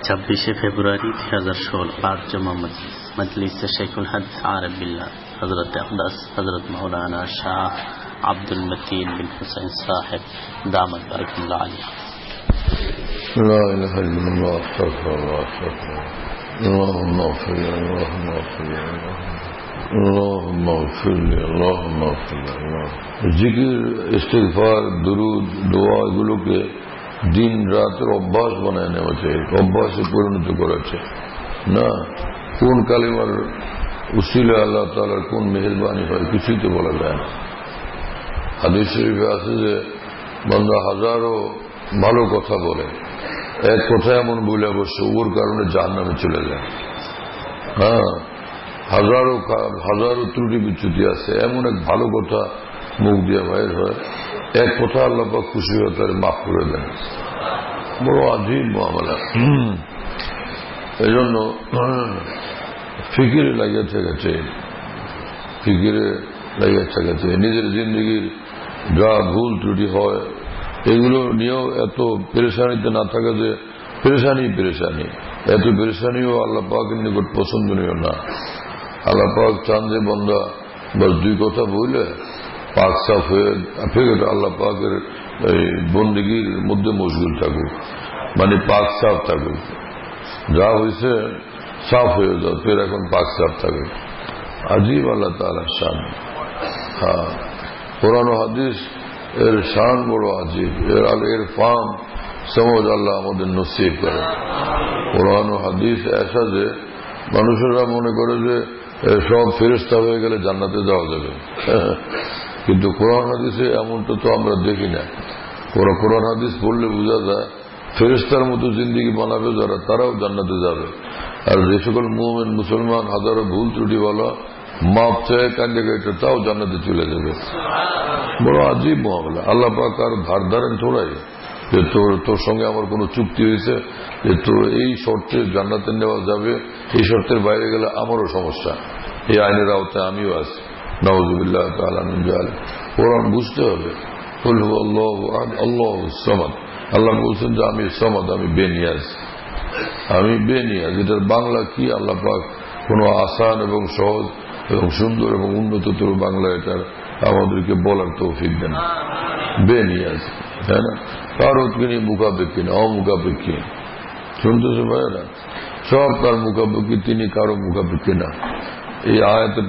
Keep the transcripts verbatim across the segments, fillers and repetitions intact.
छब्बीस फरवरी दो हज़ार सोलह बाद जुमा मजलिस शेखुल हदीस आरिफ बिल्लाह हजरत अब्बास हजरत मौलाना शाह अब्दुल मतीन बिन हुसैन साहिब दामत बरकतुल्लाह अलैह। لا إله إلا الله استغفر الله استغفر اللهم اغفر لي اللهم اغفر لي اللهم اغفر لي اللهم اغفر لي। জিকির ইস্তিগফার দুরুদ দোয়া এগুলোকে দিন রাতের অভ্যাস বানায় নেওয়া চাই, অভ্যাসে পরিণত করেছে না। কোন কালিমার উসিলা আল্লাহ তাআলার কোন মেহেরবানি হয় কিছুই তো বলা যায় না। হাদিস শরীফে আছে যে বান্দা হাজারো ভালো কথা বলে, এক কথা এমন বলে বসে ওর কারণে জাহান্নামে চলে যায়। হ্যাঁ, হাজারো হাজারো ত্রুটি বিচ্যুতি আছে, এমন এক ভালো কথা মুখ দিয়ে বাইর হয়, এক কথা আল্লাহ পাক খুশি হয়ে তার মাফ করে দেন। বড় আজীব মামলা। এই জন্য ফিকিরে লাগিয়ে থেকেছে, ফিকিরে লাগিয়ে থেকেছে নিজের জিন্দগির যা ভুল ত্রুটি হয় এগুলো নিয়েও এত পেরেশানিতে না থাকে যে পেরেশানি পেরেশানি এত পেরেশানিও আল্লাহ পাকের নিকট পছন্দনীয় না। আল্লাহ পাক চান যে বান্দা বস দুই কথা বললে পাক সাফ হয়ে ফের আল্লাহ পাকের বন্দেগীর মধ্যে মশগুল থাকুক, মানে পাক সাফ থাকুক, যা হয়েছে সাফ হয়ে যাও, ফের এখন পাক সাফ থাকুক। আজীব আল্লাহ তাআলার শান। হ্যাঁ, কোরআন ও হাদিস এর শান বড় আজীব, এর এর ফাম সমঝ আল্লাহ আমাদের নসিব করে। কোরআন ও হাদিস এসা যে মানুষেরা মনে করে যে সব ফেরেশতা হয়ে গেলে জান্নাতে যাওয়া যাবে, কিন্তু কোরআন হাদিসে এমনটা তো আমরা দেখি না। কোরআন হাদিস পড়লে বোঝা যায় ফেরেশতার মতো জিন্দেগি বানাবে যারা, তারাও জান্নাতে যাবে। আর যে সকল মুমিন মুসলমান হাজারো ভুল ত্রুটি বলা মাপ চায় কান্দে গাইতে তাও জান্নাতে চলে যাবে। বড় আজীব মামলা। আল্লাহ পাক আর ধার ধারেন থোড়াই যে তোর তোর সঙ্গে আমার কোন চুক্তি হয়েছে যে তোর এই শর্তে জান্নাতে নেওয়া যাবে, এই শর্তের বাইরে গেলে আমারও সমস্যা, এই আইনের আওতায় আমিও আছি। নাউযুবিল্লাহ তাআলা মিন যালিক। কোরআন বুঝতে হবে কুল হুয়াল্লাহু আহাদ আল্লাহুস সামাদ। আল্লাহ বলছেন যে আমি সামাদ, আমি বেনিয়াজ, আমি বেনিয়াজ। এটার বাংলা কি আল্লাহ পাক কোন আসান এবং সহজ এবং সুন্দর এবং উন্নততর বাংলা এটার আমাদেরকে বলার তৌফিক দেন। বেনিয়াজ, তাই না? কারো তিনি মুখাপেক্ষী না, অমুখাপেক্ষী। শুনতেছে ভাইরা, সব তার মুখাপেক্ষী, তিনি কারো মুখাপেক্ষী না। এই আয়াতে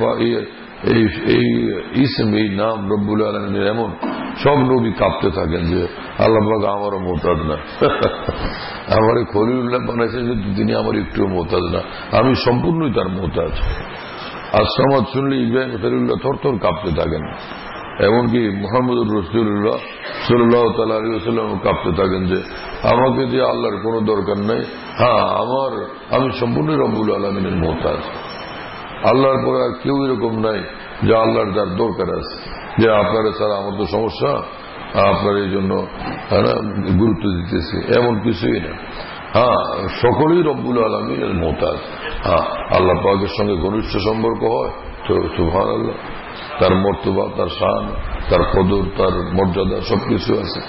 এই ইসম, এই নাম রব্বুল আলামিনের এমন সব নবী কাঁপতে থাকেন যে আল্লাহ পাক আমারও মোহতাজ না, আমার খলিলুল্লাহ বানাইছে যে তিনি আমার একটু মোহতাজ না, আমি সম্পূর্ণই তার মোহতাজ। আর সামাদ শুনলে ইব্রাহিম খলিলুল্লাহ থর থর কাঁপতে থাকেন, এমনকি মুহাম্মদুর রাসূলুল্লাহ সাল্লাল্লাহু তাআলা আলাইহি ওয়াসাল্লাম কাঁপতে থাকেন যে আমাকে যে আল্লাহর কোনো দরকার নাই, হ্যাঁ আমার আমি সম্পূর্ণ রব্বুল আলামিনের মোহতাজ। আল্লাহর পরে আর কেউ এরকম নাই যে আল্লাহর যার দরকার আছে, যে আপনারা ছাড়া আমার তো সমস্যা, আপনার এই জন্য গুরুত্ব দিতেছে, এমন কিছুই না। হ্যাঁ, সকলেই রব্বুল আলামিনের মোহতাজ। হ্যাঁ, আল্লাহ পাকের সঙ্গে ঘনিষ্ঠ সম্পর্ক হয় তো সুবহানাল্লাহ, তার মর্তবা, তার শান, তার কদর, তার মর্যাদা সবকিছু আছে।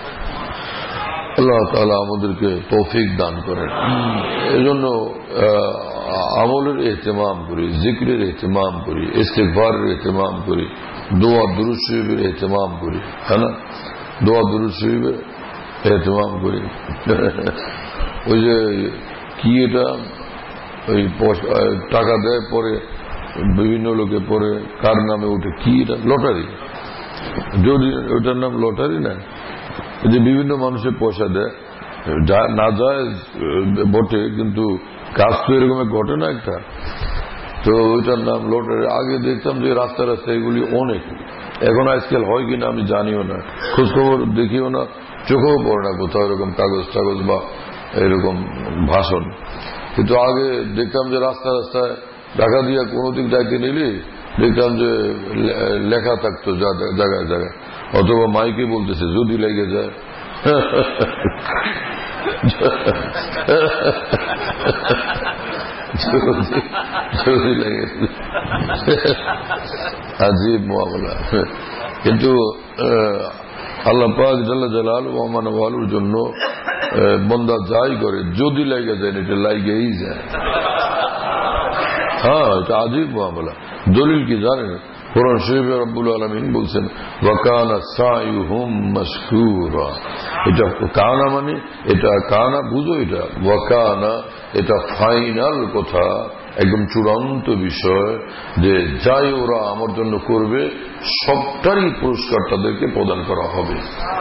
আল্লাহ তাআলা আমাদেরকে তৌফিক দান করেন। এই জন্য আমলের ইহতিমাম করি, জিকিরের ইহতিমাম করি, ইস্তিগফারের ইহতিমাম করি, দোয়া দুরূদ শরীফের ইহতিমাম করি, হ্যাঁ না? দোয়া দুরূদ শরীফের ইহতিমাম করি। ওই যে কি এটা ওই টাকা দেয় পরে বিভিন্ন লোকে পরে কার নামে উঠে, কি এটা লটারি, যদি ওটার নাম লটারি না, যে বিভিন্ন মানুষের পয়সা দেয়, না যায় বটে কিন্তু কাজ তো এরকম ঘটে না একটা, তো ওইটার নাম লটারি। আগে দেখতাম যে রাস্তা রাস্তায় এগুলি অনেক, এখন আজকাল হয় কিনা আমি জানিও না, খোঁজখবর দেখিও না, চোখেও পড়ে না কোথাও এরকম কাগজ টাগজ বা এরকম ভাষণ। কিন্তু আগে দেখতাম যে রাস্তা রাস্তায় ঢাকা দিয়া কোনো দিক যাইতে নিলে দেখতাম যে লেখা থাকতো জায়গায় জায়গায়, অথবা মাইকে বলতেছে যদি লেগে যায়। আজীব মামলা। কিন্তু আল্লাহ পাক জাল্লা জালাল ওয়া মান ওয়ালুর জন্য বান্দা যাই করে যদি লাগে যায় এটা লাগেই যায়। হ্যাঁ, এটা আজীব মামলা। দলিল কি জানেন? কোরআন শরীফে রব্বুল আলামিন বলছেন ওয়া কানা সাইয়ুহুম মাশকুরা। এটা কানা মানে এটা কানা বুঝো, এটা ওয়া কানা এটা ফাইনাল কথা, একদম চূড়ান্ত বিষয় যে যাই ওরা আমার জন্য করবে সবটারই পুরস্কার তাদেরকে প্রদান করা হবে।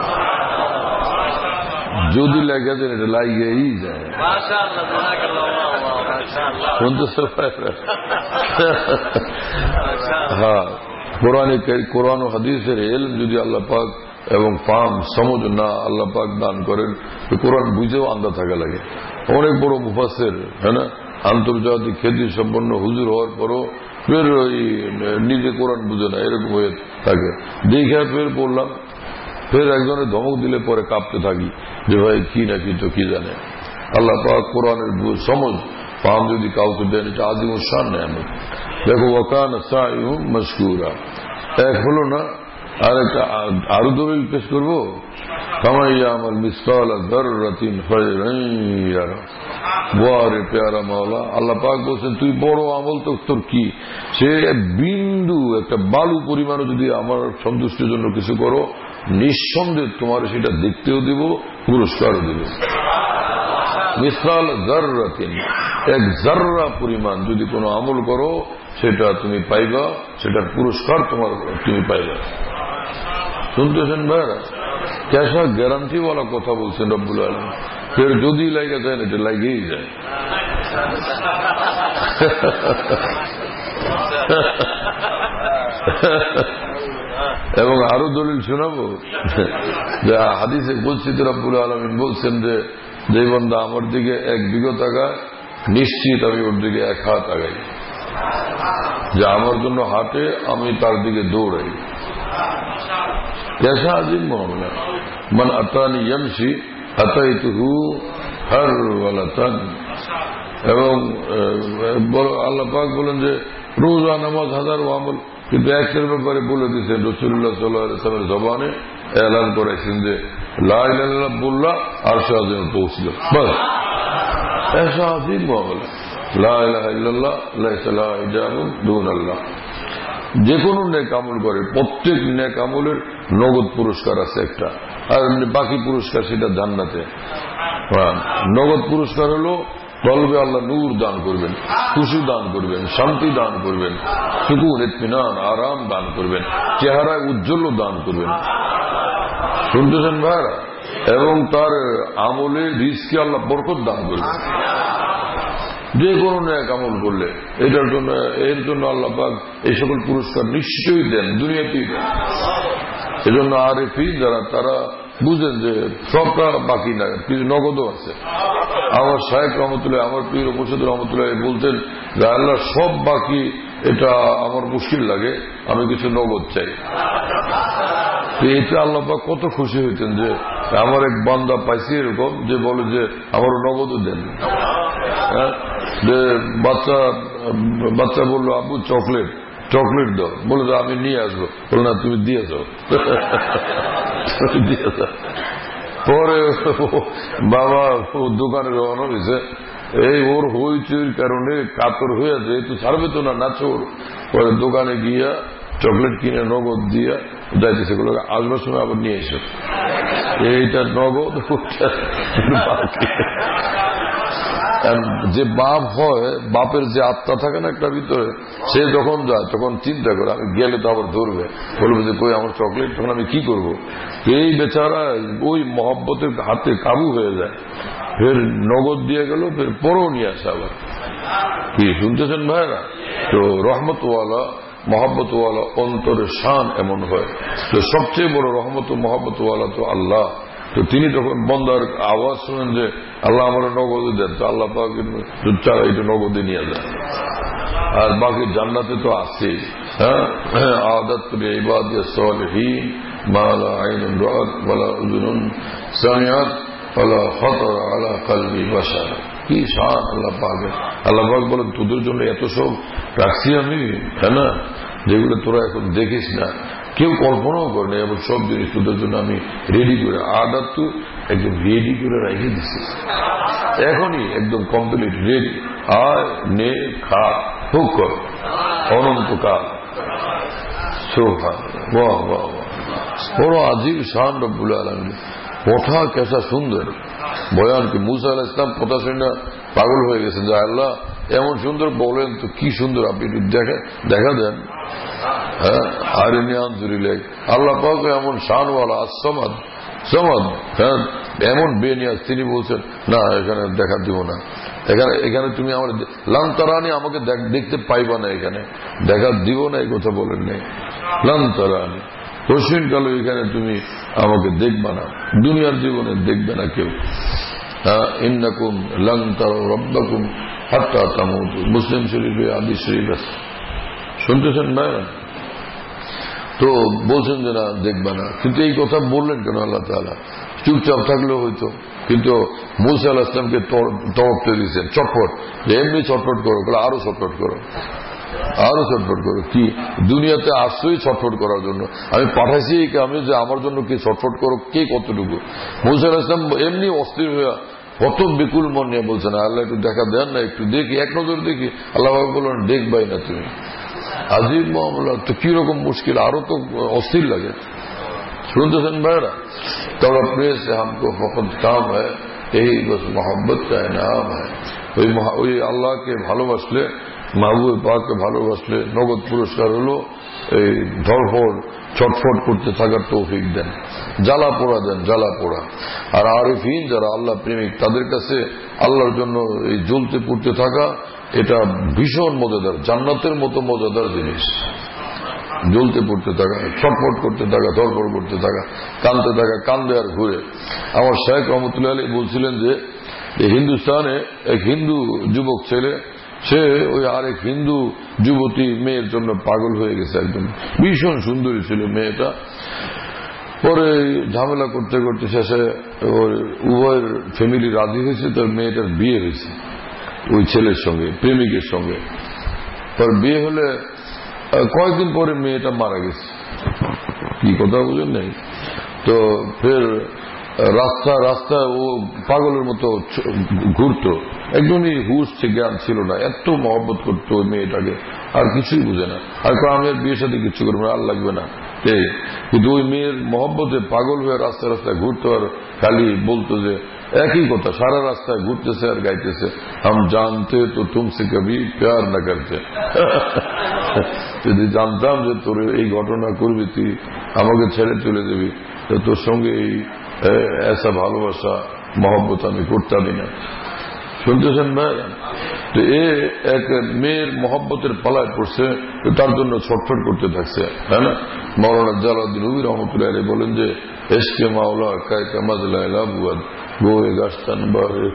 যদি লাগে যায় এটা লাগেই যায়। হ্যাঁ, কোরআনে কোরআন ও হাদিসের ইলম যদি আল্লাহ পাক এবং ফাম সমঝ না আল্লাহ পাক দান করেন, কোরআন বুঝেও আন্দা থাকা লাগে। অনেক বড় মুফাসসির, হ্যাঁ না, আন্তর্জাতিক খ্যাতি সম্পন্ন হুজুর হওয়ার পরও ফের ওই নিজে কোরআন বুঝে না, এরকম হয়ে থাকে। দেখে ফের পড়লাম, ফের একজনের ধমক দিলে পরে কাঁপতে থাকি যে ভাই কি না কি তো কি জানে। আল্লাহ পাক কোরআনের সমঝ ফাম যদি কাউকে দেন, এটা আযীমুশ শান নেয়ামত। দেখো ওয়া কানা সাইয়ুহুম মাশকুরা, এক হলো না, আর একটা আরো দলিল পেশ করবো। কামা ইয়ামাল মিসকালা যাররাতিন খায়রান ইয়ারা। ওয়ারে প্যারা মাওলা, আল্লাহ পাক বলছেন তুই বড় আমল তো তোর কি, সে বিন্দু একটা বালু পরিমাণও যদি আমার সন্তুষ্টির জন্য কিছু করো, নিঃসন্দেহে তোমার সেটা দেখতেও দিব, পুরস্কারও দিব। মিসকাল যাররাতিন, এক জাররা পরিমাণ যদি কোনো আমল করো সেটা তুমি পাইবা, সেটার পুরস্কার তোমার তুমি পাইবা। শুনতেছেন ভাইরা? কেসা গ্যারান্টি ওয়ালা কথা বলছেন রব্বুল আলামিন। ফের যদি লাগে যায় এটা লাগেই যায়। এবং আরো দলিল শোনাবো, যে হাদিসে কুদসিতে রব্বুল আলামিন বলছেন যে যে বান্দা আমার দিকে এক বিঘত আগায়, নিশ্চিত আমি ওর দিকে এক হাত আগাই। যে আমার জন্য হাঁটে, আমি তার দিকে দৌড়াই। कैसा अजीब मामला। मन अतानी यमशी अताइतुहु हरवलातान। এবং আল্লাহ পাক বলেন যে রোজা নামাজ হাজার আমল, কিন্তু একটার ব্যাপারে বলে দিয়েছেন রাসূলুল্লাহ সাল্লাল্লাহু আলাইহি ওয়াসাল্লামের জবানে এলান করেছেন যে লা ইলাহা ইল্লাল্লাহ বললা আরশে আযমে পৌঁছলো। বাস, ऐसा अजीब मामला। লা ইলাহা ইল্লাল্লাহ লাইসা লা ইলাহা দুনাল্লাহ। যে কোনো নেক আমল করে, প্রত্যেক নেক আমলের নগদ পুরস্কার আছে একটা, আর বাকি পুরস্কার সেটা জান্নাতে। নগদ পুরস্কার হলো কলবে আল্লাহ নূর দান করবেন, খুশি দান করবেন, শান্তি দান করবেন, সুকুন ইতমিনান আরাম দান করবেন, চেহারায় উজ্জ্বল দান করবেন। শুনতেছেন ভাইরা? এবং তার আমলে রিজকে আল্লাহ বরকত দান করবেন। যে কোনো নেক আমল করলে এটার জন্য এর জন্য আল্লাহ পাক এই সকল পুরস্কার নিশ্চয়ই দেন, দুনিয়াতেই দেন। এজন্য আরেফিন যারা, তারা বুঝেন যে সবটা বাকি না, কিছু নগদও আছে। আমার শায়েখ রহমতুল্লাহ, আমার পীর মুর্শিদ রহমতুল্লাহ বলতেন যে আল্লাহ সব বাকি, এটা আমার মুশকিল লাগে, আমি কিছু নগদ চাই। এটা আল্লাহ পাক কত খুশি হইতেন যে আমার এক বান্দা পাইছি এরকম, যে বলে যে আমারও নগদও দেন। যে বাচ্চা বাচ্চা বললো আব্বু চকলেট চকলেট দাও, বলে যে আমি নিয়ে আসবো, বলে না তুমি দিয়ে যাও, দিয়ে যাও। পরে বাবা দোকানে রওনা হয়েছে, এই ওর হইচইর কারণে কাতর হয়ে যায়, তো ছাড়বে তো না নাচোর। পরে দোকানে গিয়া চকলেট কিনে নগদ দিয়া যাইতেছে, আসবার সময় আবার নিয়ে এসো, এইটা নগদ। যে বাপ হয়, বাপের যে আত্মা থাকে না একটা ভিতরে, সে যখন যায় তখন চিন্তা করে আমি গেলে তো আবার ধরবে, বলবে যে কই আমার চকলেট, তখন আমি কি করবো। এই বেচারা ওই মহব্বতের হাতে কাবু হয়ে যায়, ফের নগদ দিয়ে গেল, ফের পরেও নিয়ে আসে আবার। কি শুনতেছেন ভাইরা? তো রহমতওয়ালা মহব্বতওয়ালা অন্তরের শান এমন হয়। তো সবচেয়ে বড় রহমত মহব্বতওয়ালা তো আল্লাহ। তো তিনি তখন বন্দার আওয়াজ শুনেন যে আল্লাহ আমার নগদে দেন, তো আল্লাহ পাক চারা এটা নগদে নিয়ে যায়। আর বাকি জান্নাতে তো আছে। হ্যাঁ, আদাত ইবাদিয়াস সালিহিন মা লা আইনুন রাআত ওয়া লা উযুনুন সামিআত ওয়া লা খাতারা আলা কলবি বাশার। কি শান আল্লাহ পাকের। আল্লাহ পাক বলেন তোদের জন্য এত সব রাখছি আমি, হ্যাঁ না, যেগুলো তোরা এখন দেখিস না। কেউ কল্পনাও করে না। এবং সব জিনিস তোদের জন্য আমি রেডি করে আদার তো একদম রেডি করে রেখে দিচ্ছি এখনই, একদম কমপ্লিট রেডি। আয় নে খা হোক কর অনন্তকাল। বড় আজিব শান রব্বুল আলামিন, কথা কেসা সুন্দর বয়ান কি। মুসা আলাইহিস সালাম কথা শুনে পাগল হয়ে গেছেন যে আল্লাহ এমন সুন্দর বলেন তো, কি সুন্দর, আপনি একটু দেখা দেখা দেন। হ্যাঁ, আর আনজুরিলেখ আল্লাহ পাক এমন শানওয়ালা আসমাদ সমাদ, হ্যাঁ এমন বেনিয়াজ, তিনি বলছেন না এখানে দেখা দিব না, এখানে এখানে তুমি আমার লান্তারানি আমাকে দেখতে পাইবা না, এখানে দেখা দিব না, এই কথা বলেন নাই। লান্তারানি রসিনকালে এখানে তুমি আমাকে দেখবা না, দুনিয়ার জীবনে দেখবে না কেউ। ইন্নাকুম লান তারাউ রাব্বাকুম হাত্তা তামুতু, মুসলিম শরীফে হাদিস শরীফ আছে, শুনতেছেন না? তো বলছেন যে না দেখবা না, কিন্তু এই কথা বললেন কেন আল্লাহ তাআলা? চুপচাপ থাকলেও হইতো, কিন্তু মুসা আলাইহিস সালামকে তরফতে দিয়েছেন চটপট, যে এমনি চটপট করো, আরো চটপট করো, আরো ছটফট করো। কি দুনিয়াতে আসছোই ছটফট করার জন্য, আমি পাঠাইছি এই কামে যে আমার জন্য কে ছটফট করো, কে কতটুকু। মুসা আলাইহিস সালাম এমনি অস্থির হয়ে কত বিকুল মন নিয়ে বলছেন আল্লাহ একটু দেখা দেন না, একটু দেখি, এক নজর দেখি। আল্লাহ বললেন দেখবাই না তুমি। আজিব মামলা তো, কিরকম মুশকিল, আরো তো অস্থির লাগে। শুনতেছেন ভাইরা? তবে अपने से हमको फकत काम है, यही बस मोहब्बत का इनाम है। ওই ওই আল্লাহকে ভালোবাসলে, মাহবুবে পাককে ভালোবাসলে নগদ পুরস্কার হলো এই ধরফড় ছটফট করতে থাকার তৌফিক দেন, জ্বালা পোড়া দেন, জ্বালা পোড়া। আর আরিফিন যারা আল্লাহ প্রেমিক, তাদের কাছে আল্লাহর জন্য এই জ্বলতে পুড়তে থাকা এটা ভীষণ মজাদার, জান্নাতের মতো মজাদার জিনিস। জ্বলতে পড়তে থাকা, ছটফট করতে থাকা, ধরফড় করতে থাকা, কানতে থাকা, কান্দে আর ঘুরে। আমার শেখ রহমতুল্লাহ আলী বলছিলেন যে হিন্দুস্তানে এক হিন্দু যুবক ছেলে, সে ওই আরেক হিন্দু যুবতী মেয়ের জন্য পাগল হয়ে গেছে, একদম ভীষণ সুন্দরী ছিল মেয়েটা। পরে ঝামেলা করতে করতে শেষে ওর উভয়ের ফ্যামিলি রাজি হয়েছে, তার মেয়েটার বিয়ে হয়েছে ওই ছেলের সঙ্গে, প্রেমিকের সঙ্গে। পর বিয়ে হলে কয়েকদিন পরে মেয়েটা মারা গেছে। কি কথা বুঝেন নাই? তো ফের রাস্তা রাস্তায় ও পাগলের মতো ঘুরতো, একদমই হুশ জ্ঞান ছিল না, এত মহব্বত করতো ওই মেয়েটাকে, আর কিছুই বুঝে না। আর আমি আর বিয়ের সাথে কিছু করবো না, আর লাগবে না। কিন্তু ওই মেয়ের মহব্বতে পাগল হয়ে রাস্তায় রাস্তায় ঘুরতো, আর খালি বলতো যে একই কথা, সারা রাস্তায় ঘুরতেছে আর গাইতেছে, হাম জানতে তো তুমসে কবি প্যার না করতে। যদি জানতাম যে তোর এই ঘটনা করবি, তুই আমাকে ছেড়ে চলে যাবি, তো তোর সঙ্গে এই এসা ভালোবাসা মহব্বত আমি করতামই না। শুনতেছেন ভাই? তো এ এক মেয়ের মহব্বতের পালায় পড়ছে, তার জন্য ছটফট করতে থাকছে, তাই না? মাওলানা জালালউদ্দিন রুমি রহমতুল্লাহ আলাইহি বলেন যে এসকে মাওলা কায় কামাজলাইলা বুয়াদ গোয়ে গাস্তান বারে।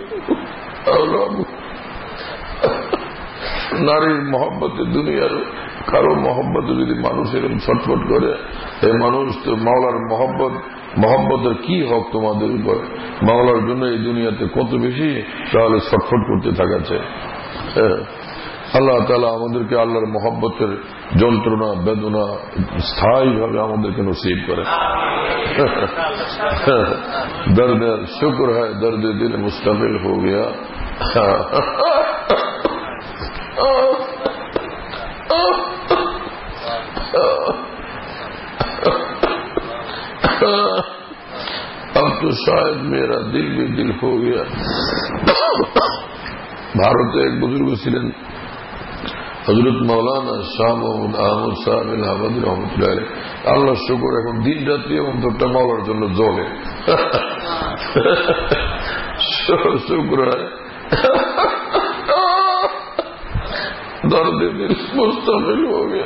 নারীর মহব্বতে, দুনিয়ার কারো মহব্বতে যদি মানুষ এরকম ছটফট করে, এই মানুষ তো মাওলার মহব্বত মহব্বতের কি হক তোমাদের উপর? মাওলার জন্য এই দুনিয়াতে কত বেশি তাহলে ছটফট করতে থাকা চাই। আল্লাহ তাআলা আমাদেরকে আল্লাহর মহব্বতের যন্ত্রণা বেদনা স্থায়ীভাবে আমাদেরকে নসিব করে। দর্দ শুক্র হয় দর্দ দিল মুস্তাকিল হো গয়া। अब तो शायद मेरा दिल भी दिल हो गया। ভারতে এক বুজুর্গ ছিলেন হযরত মাওলানা শাহ মোহাম্মদ আহমদ সাহেব ইলাহাবাদী রহমতুল্লাহ আলাইহি। আল্লাহ শুকর, এখন দিন রাত্রি অন্তরটা মাওলার জন্য জ্বলে। শুকর দর্দে দিল মুস্তাকিল হো গয়া।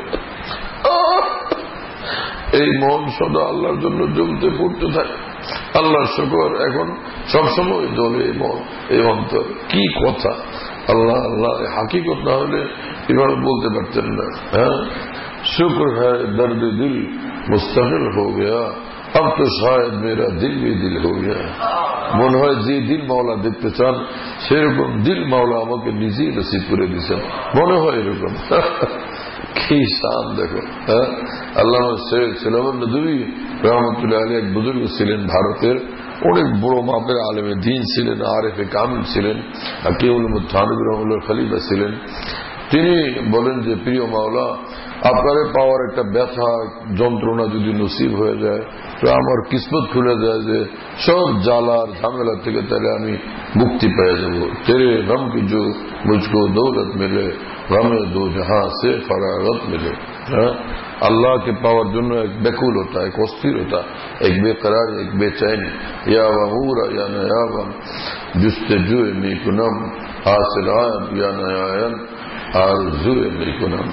এই মন সদা আল্লাহর জন্য জ্বলতে পড়তে থাকে। আল্লাহর শুকর, এখন সবসময় জ্বলে এই মন, এই অন্তর। কি কথা! আল্লাহ আল্লাহ হাকিকত না হলে এভাবে বলতে পারতেন না। হ্যাঁ, শুক্র হ্যায় দর্দ দিল মুস্তাকিল হো গয়া, अब तो शायद मेरा दिल भी दिल हो गया। মনে হয় যে দিল মাওলা দেখতে চান সেরকম দিল মাওলা আমাকে নিজেই নসিব করে দিচ্ছেন, মনে হয় এরকম। কি শান দেখো। হ্যাঁ, আল্লামা সৈয়দ সুলাইমান নদভী রহমতুল্লাহ আলাইহি এক বুজুর্গ ছিলেন, ভারতের অনেক বড় মাপের আলেমে দ্বীন ছিলেন, আরেফে কামিল ছিলেন, হাকিমুল থানভী রহমতুল্লাহ খলিফা ছিলেন। তিনি বলেন যে প্রিয় মাওলা, আপনারে পাওয়ার একটা ব্যথা যন্ত্রণা যদি নসিব হয়ে যায় তো আমার কিসমত খুলে যায় যে সব জ্বালার ঝামেলা থেকে তাহলে আমি মুক্তি পেয়ে যাব। তেরে গম কি जो मुझको दौलत मिले गमे दो जहां से फरागत मिले। अल्लाह के पावर জন্য এক ব্যাকুল होता है, एक अस्थिर होता है, एक बेकरार, एक बेचैन। या वहूरा या नयाबन जुस्तजुए मीकुनम हासिल आयन या नयायन आरजुए मीकुनम।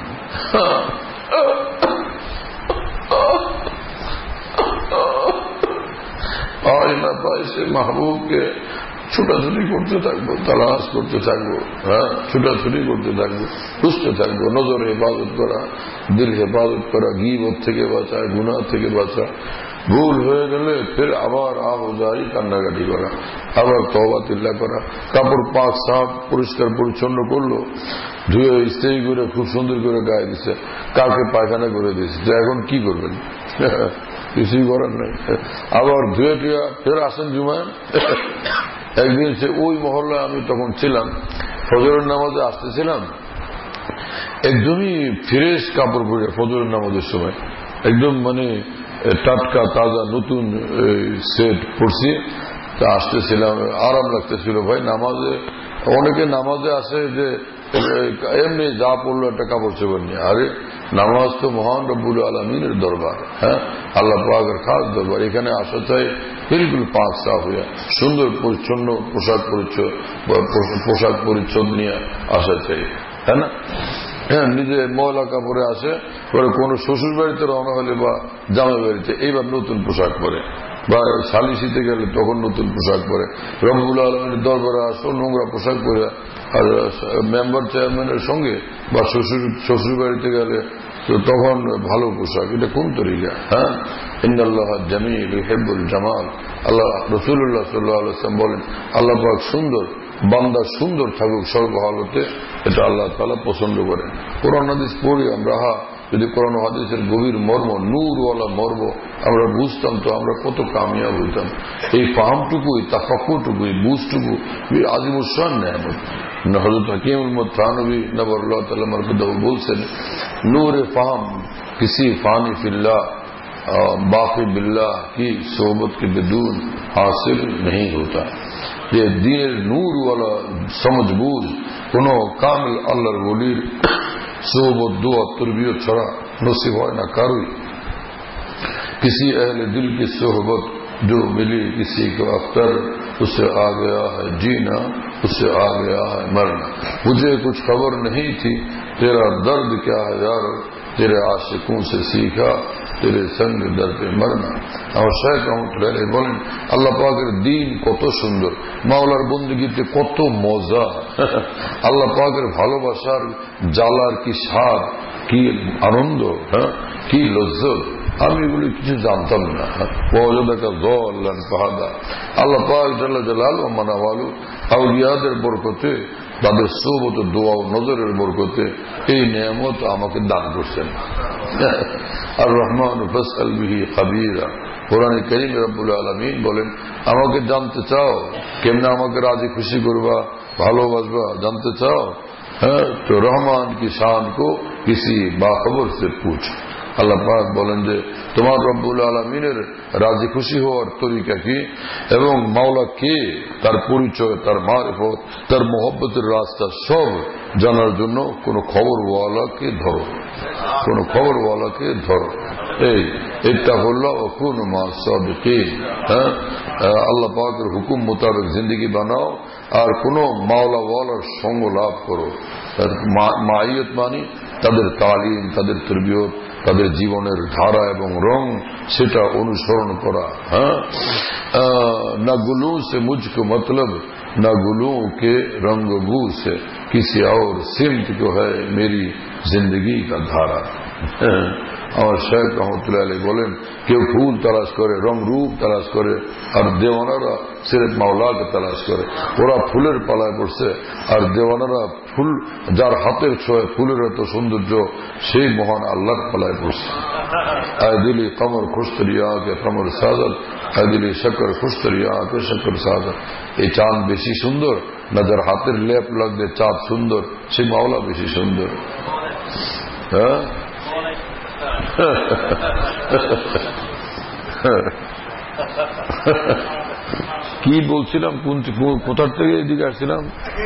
और ना पाए महबूब के ছুটাছুটি করতে থাকবো, তালাশ করতে থাকবো, হ্যাঁ ছুটাছুটি করতে থাকবো, সুস্থ থাকবো। নজর হেফাজত করা, দিল হেফাজত করা, গীবত থেকে বাঁচা, গুনাহ থেকে বাঁচা। ভুল হয়ে গেলে ফের আবার আহজারি কান্নাকাটি করা, আবার তওবা তিল্লা করা। কাপড় পাক সাফ পরিষ্কার পরিচ্ছন্ন করলো, ধুয়ে ইস্ত্রি করে খুব সুন্দর করে গায়ে দিচ্ছে, কাকে পায়খানা করে দিচ্ছে, তো এখন কি করবেন? কিছুই করার নাই। আবার ধুয়ে টুয়ে ফের আসেন জুমায়। একদিন সে ওই মহল্লায় আমি তখন ছিলাম, ফজরের নামাজে আসতেছিলাম, একদমই ফ্রেশ কাপড় পরে ফজরের নামাজের সময় একদম মানে টাটকা তাজা নতুন সেট পড়ছি, তা আসতেছিলাম, আরাম লাগতেছিল। ভাই নামাজে অনেকে নামাজে আসে যে এমনি যা পড়লো একটা কাপড় চোপড় নিয়ে। আরে নামাজ তো মহান রব্বুল আলমিনের দরবার, হ্যাঁ আল্লাহ পাকের খাস দরবার। এখানে আসা চাই বিলকুল পাক সাফ হইয়া সুন্দর পরিচ্ছন্ন পোশাক পরিচ্ছদ পোশাক পরিচ্ছদ নিয়ে আসা চাই, তাই না? হ্যাঁ, নিজে ময়লা কাপড়ে আসে, পরে কোনো শ্বশুর বাড়িতে রওনা হলে বা জামাই বাড়িতে এইবার নতুন পোশাক পরে, বা সালিশিতে গেলে তখন নতুন পোশাক পরে। রব্বুল আলমিনের দরবারে আসো নোংরা পোশাক পরে, আর মেম্বার চেয়ারম্যানের সঙ্গে বা শ্বশুর শ্বশুর বাড়িতে গেলে তো তখন ভালো পোশাক। এটা কোন তরিকা? হ্যাঁ, ইন্নাল্লাহ জামিল ইউহিব্বুল জামাল। আল্লাহ রাসূলুল্লাহ সাল্লাল্লাহু আলাইহি ওয়াসাল্লাম বলেন, আল্লাহ পাক সুন্দর, বান্দা সুন্দর থাকুক সর্বহালতে, এটা আল্লাহ তাআলা পছন্দ করেন। কোরআন হাদিস পড়ি আমরা, হা যদি কোরআন হাদিসের গভীর মর্ম, নূরওয়ালা মর্ম আমরা বুঝতাম তো আমরা কত কামিয়াব হইতাম। এই ফাহমটুকুই, তাফাক্কুরটুকুই, বুঝটুকু আজিমুল শান নেয়ামত। হযরত হাকিমুল থানভী নবরুল্লাহ তাআলা মারফুদাহ বলছেন, নূরে ফাহম किसी फानी फिल्ला बाकी बिल्लाह की सोबत के बिदून हासिल नहीं होता। ये दीনের নূর ওয়ালা সমঝ বুঝ কোন কামিল আল্লাহর ওলির सोबत दुआ तरबियत छड़ा नसीब হয় না কারোই। किसी अहले दिल की सोहबत जो मिली किसी को अख्तर, उससे आ गया है जीना, उससे आ गया है मरना। मुझे कुछ खबर नहीं थी तेरा दर्द क्या है यार, तेरे आशिकों से सीखा तेरे संग दर पे मरना। আমার শাইখ রহমতুল্লাহ আলাইহি বলেন, আল্লাহ পাকের দ্বীন কত সুন্দর, মাওলার বন্দেগীতে কত মজা, আল্লাহ পাকের ভালোবাসার জালার কি স্বাদ, কি আনন্দ, হ্যাঁ কি লজ্জত। আমি এগুলি কিছু জানতাম না। আল্লাহ পাক জাল্লা জালালু মানাওয়ালু আউলিয়াদের বরকতে, তাদের সোহবত দোয়া ও নজরের বরকতে এই নিয়ামত আমাকে দান করছেন। আর রহমান ফাসআল বিহি খাবীরা। কোরআনে কারীম রব্বুল আলামিন বলেন, আমাকে জানতে চাও কেমনে আমাকে রাজি খুশি করবা, ভালোবাসবা, জানতে চাও? হ্যাঁ, তো রহমান কি শান কো কিসি বাখবর সে পুছ। আল্লাহ পাক বলেন যে তোমার রব্বুল আলামিনের রাজি খুশি হওয়ার তরিকা কি এবং মাওলা কে, তার পরিচয়, তার মারিফত, তার মহব্বতের রাস্তা সব জানার জন্য কোন খবরওয়ালাকে ধরো, কোন খবরওয়ালাকে ধরো। এই এটা হল কোন মা সাদিকিন। হ্যাঁ, আল্লাহ পাকের হুকুম মোতাবেক জিন্দগি বানাও আর কোন মাওলাওয়ালার সঙ্গ লাভ করো। মাইয়ত মানি তাদের তালিম, তাদের তরবিয়ত, তাদের জীবনের ধারা এবং রং সেটা অনুসরণ করা। হ্যাঁ, না গুলু সে মুঝকো মতলব, না গুলু কে রঙ্গ বু সে किसी और सिमत को है मेरी जिंदगी का धारा। আমার শেখ রহমতুল্লাহ আলী বলেন, কেউ ফুল তালাশ করে, রং রূপ তালাশ করে, আর দেওয়ানারা সিরেফ মাওলাকে তালাশ করে। ওরা ফুলের পালায় পড়ছে, আর দেওয়ানারা ফুল যার হাতের ছোঁয়া ফুলের এত সৌন্দর্য, সেই মহান আল্লাহর পালায় পড়ছে। আয় দিলি কমর খুশতরিয়া কে কমর সাজত, আয় দিলি শক্কর খুশতরিয়া কে শক্কর সাজত। এই চাঁদ বেশি সুন্দর না যার হাতের লেপ লাগবে চাঁদ সুন্দর, সেই মাওলা বেশি সুন্দর। হ্যাঁ, কি বলছিলাম, কোথার থেকে এদিকে আসছিলাম?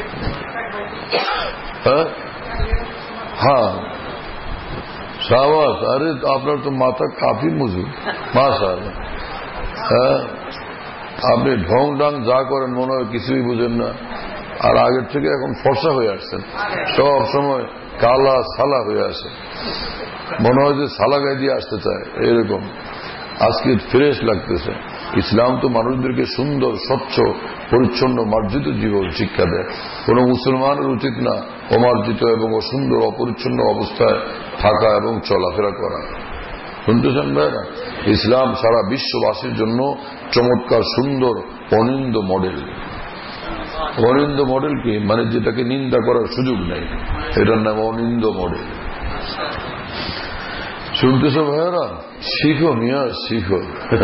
হ্যাঁ হ্যাঁ শাবাশ, আরে আপনার তো মাথা কাফি মজুদ, মাশাআল্লাহ। হ্যাঁ, আপনি ঢং ডাং যা করেন মনে হয় কিছুই বুঝেন না, আর আগের থেকে এখন ফর্সা হয়ে আসছেন, সব সময় কালা সালা হয়ে আসে, মনে হয় যে সালা গায়ে দিয়ে আসতে চায় এরকম। আজকে ফ্রেশ লাগতেছে। ইসলাম তো মানুষদেরকে সুন্দর, স্বচ্ছ, পরিচ্ছন্ন, মার্জিত জীবন শিক্ষা দেয়। কোন মুসলমানের উচিত না অমার্জিত এবং অসুন্দর, অপরিচ্ছন্ন অবস্থায় থাকা এবং চলাফেরা করা। শুনতেছেন ভাইরা? ইসলাম সারা বিশ্ববাসীর জন্য চমৎকার, সুন্দর, অনিন্দ মডেল। অনিন্দ মডেল কি? মানে যেটাকে নিন্দা করার সুযোগ নেই, এটার নাম অনিন্দ মডেল। শুনতেছ ভাইয়ারা? শিখো মিয়া, শিখো।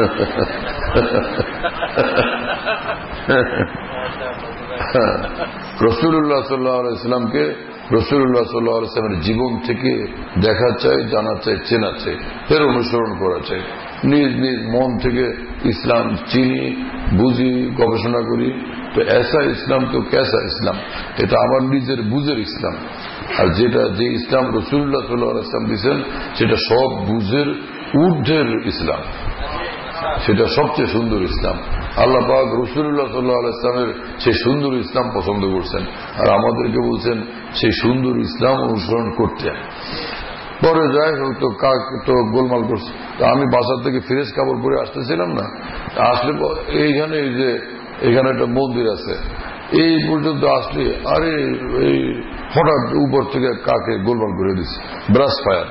রাসূলুল্লাহ সাল্লাল্লাহু আলাইহি ওয়াসাল্লামকে রাসূলুল্লাহ সাল্লাল্লাহু আলাইহি ওয়াসাল্লামের জীবন থেকে দেখা চাই, জানা চাই, চেনা চাই, এর অনুসরণ করা চাই। নিজ নিজ মন থেকে ইসলাম চিনি, বুঝি, গবেষণা করি। তো এসা ইসলাম তো কেসা ইসলাম, এটা আমার নিজের বুঝের ইসলাম। আর যেটা যে ইসলাম রাসূলুল্লাহ সাল্লাল্লাহু আলাইহি ওয়াসাল্লাম দিয়েছেন, সেটা সব বুঝের ঊর্ধ্বের ইসলাম, সেটা সবচেয়ে সুন্দর ইসলাম। আল্লাহ পাক রাসূলুল্লাহ সাল্লাল্লাহু আলাইহি ওয়াসাল্লামের সেই সুন্দর ইসলাম পছন্দ করছেন, আর আমাদেরকে বলছেন সেই সুন্দর ইসলাম অনুসরণ করতে। পরে যাই হোক, তো কাক তো গোলমাল করছে। তো আমি বাসার থেকে ফ্রেশ কাপড় পরে আসতেছিলাম না, আসলে এইখানে এই যে এখানে একটা মন্দির আছে, এই পর্যন্ত আসলে আরে এই হঠাৎ উপর থেকে কাকে গোলমাল করে দিচ্ছে, ব্রাশ ফায়ার।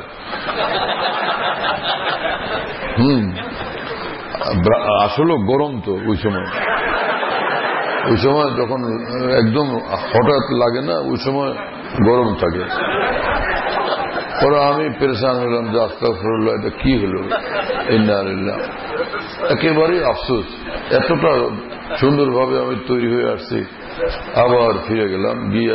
হম আসলে গরম তো ওই সময়, ওই সময় যখন একদম হঠাৎ লাগে না, ওই সময় গরম থাকে। পরে আমি পেরেশান হলাম যে আস্তাগফিরুল্লাহ, এটা কি হলো, ইন্না লিল্লাহ। একেবারেই আফসোস, এতটা সুন্দরভাবে আমি তৈরি হয়ে আসছি, আবার ফিরে গেলাম, গিয়ে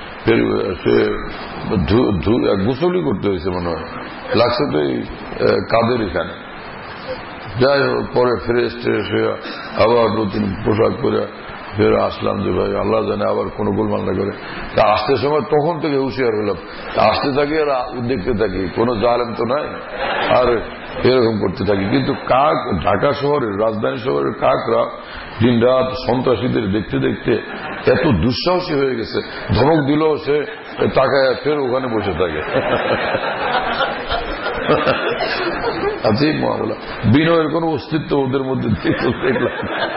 গোসলই করতে হয়েছে মনে হয়, লাগছে তো এই কাদের এখানে। যাই হোক, পরে ফ্রেশ ট্রেশ হয়ে আবার নতুন পোশাক পরে ফের আসলাম যে ভাই আল্লাহ জানে আবার কোনো গোলমাল না করে। তা আসতে সময় তখন থেকে হুঁশিয়ার হলাম, আসতে থাকি আর দেখতে থাকি, কোনো জালেম তো নাই, আর এরকম করতে থাকি। কিন্তু কাক, ঢাকা শহরের, রাজধানী শহরের কাকরা দিন রাত সন্ত্রাসীদের দেখতে দেখতে এত দুঃসাহসী হয়ে গেছে, ধমক দিলেও সে তাকায় ফের ওখানে বসে থাকে। আচ্ছা, মহাবলা বিনয়ের কোন অস্তিত্ব ওদের মধ্যে দেখলাম।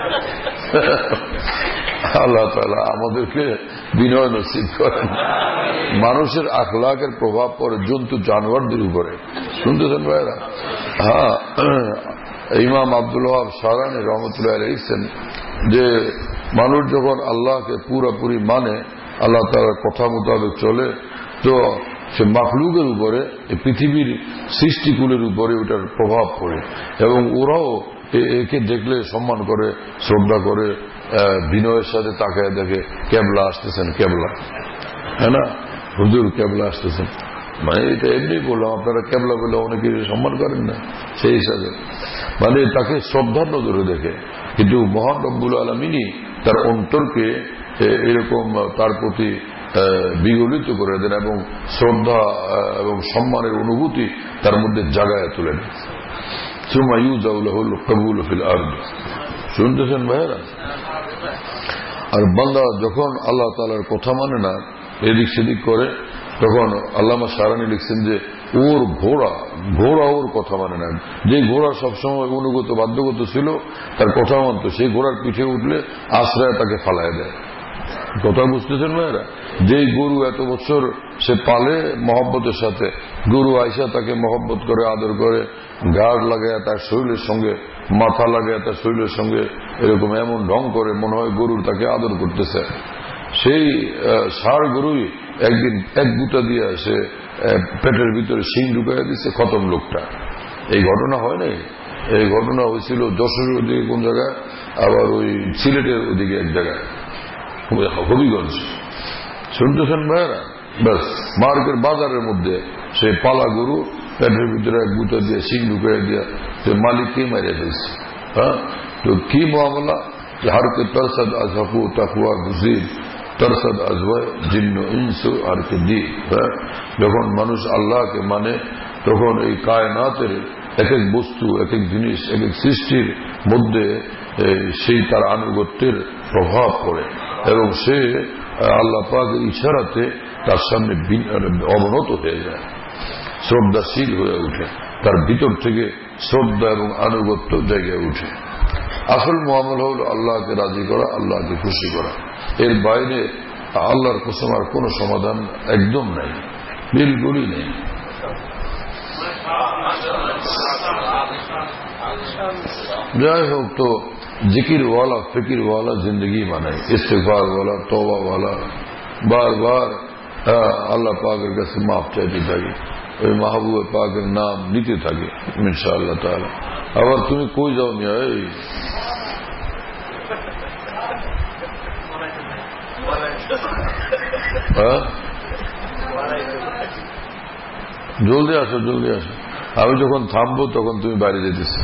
আল্লাহ তাআলা আমাদেরকে বিনয় নসিব করেন। মানুষের আখলাকের প্রভাব পড়ে জন্তু জানোয়ারদের উপরে, শুনতেছেন ভাইরা? হ্যাঁ, ইমাম আব্দুল ওয়াহাব শারানি রহমতুল্লাহ আলাইহি লিখছেন যে মানুষ যখন আল্লাহকে পুরোপুরি মানে, আল্লাহ তাআলার কথা মোতাবেক চলে, তো সে মাখলুকের উপরে, পৃথিবীর সৃষ্টিকুলের উপরে ওটার প্রভাব পড়ে, এবং ওরাও একে দেখলে সম্মান করে, শ্রদ্ধা করে, বিনয়ের সাথে তাকায় দেখে কেবলা আসতেছেন, কেবলা, হ্যাঁ না, হুজুর কেবলা আসতেছেন। মানে এটা এমনি বললাম, আপনারা কেবলা বলে অনেকে সম্মান করেন না, সেই হিসাবে মানে তাকে শ্রদ্ধার নজরে দেখে। কিন্তু মহান রব্বুল আলামিনই তার অন্তরকে এরকম তার প্রতি বিগলিত করে দেন এবং শ্রদ্ধা এবং সম্মানের অনুভূতি তার মধ্যে জাগায় তুলে দেন। শুনতেছেন ভাইয়েরা? আর বান্দা যখন আল্লাহ তাআলার কথা মানে না, এদিক সেদিক করে, তখন আল্লামা শারানি লিখছেন যে ওর ঘোড়া ঘোড়া ওর কথা মানে না। যে ঘোড়া সবসময় অনুগত বাধ্যগত ছিল, তার কথা মানত, সেই ঘোড়ার পিঠে উঠলে আশ্রয় তাকে ফালায় দেয়। কথা বুঝতেছেন ভাইয়েরা? যেই গরু এত বছর সে পালে মহব্বতের সাথে। গরু আইসা তাকে মহব্বত করে, আদর করে, ঘাড় লাগায় তার শরীরের সঙ্গে, মাথা লাগায় তার শরীরের সঙ্গে, এরকম এমন ঢং করে মনে হয় গরুর তাকে আদর করতেছে। সেই ষাঁড় গরুই একদিন এক গুতা দিয়ে সে পেটের ভিতরে শিং ঢুকাইয়া দিচ্ছে, খতম লোকটা। এই ঘটনা হয় নাই। এই ঘটনা হয়েছিল যশোরের ওদিকে কোন জায়গায়, আবার ওই সিলেটের ওদিকে এক জায়গায়, হবিগঞ্জ। শুনতেছেন ভাইয়েরা? ব্যাস মার্কের বাজারের মধ্যে সে পালা গরু পেটের ভিতরে এক গুতা দিয়ে শিং ঢুকাইয়া দিয়া সে মালিককে মারিয়া ফেলছে। হ্যাঁ, তো কি মামলা? হারকে তরসাদ আজহাফু তাকুয়া বুঝিদ তরসাদ আজওয়ায় জিন্ন ইনসু আর কে জি। যখন মানুষ আল্লাহকে মানে তখন এই কায়নাতের এক এক বস্তু, এক এক জিনিস, এক এক সৃষ্টির মধ্যে সেই তার আনুগত্যের প্রভাব পড়ে এবং সে আল্লাহ পাকের ইশারাতে তার সামনে অবনত হয়ে যায়, শ্রদ্ধাশীল হয়ে ওঠে, তার ভিতর থেকে শ্রদ্ধা এবং আনুগত্য জায়গায় উঠে। আসল মুআমাল হল আল্লাহকে রাজি করা, আল্লাহকে খুশি করা। এর বাইরে আল্লাহর কসম আর কোন সমাধান একদম নাই, বিলকুলই নেই। যাই হোক, তো জিকিরওয়ালা ফিকিরওয়ালা জিন্দগি বানাই, ইস্তেগফারওয়ালা তওবাওয়ালা, বারবার আল্লাহ পাকের কাছে মাফ চাইতে থাকি, ওই মাহবুব পাকের নাম নিতে থাকি ইনশাআল্লাহ তাআলা। আবার তুমি কই যাও মিয়া? এই জলদি আসো, জলদি আসো। আমি যখন থামবো তখন তুমি বাইরে যেতেছ।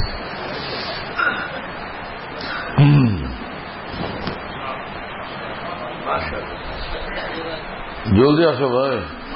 জলদি আসো ভাই।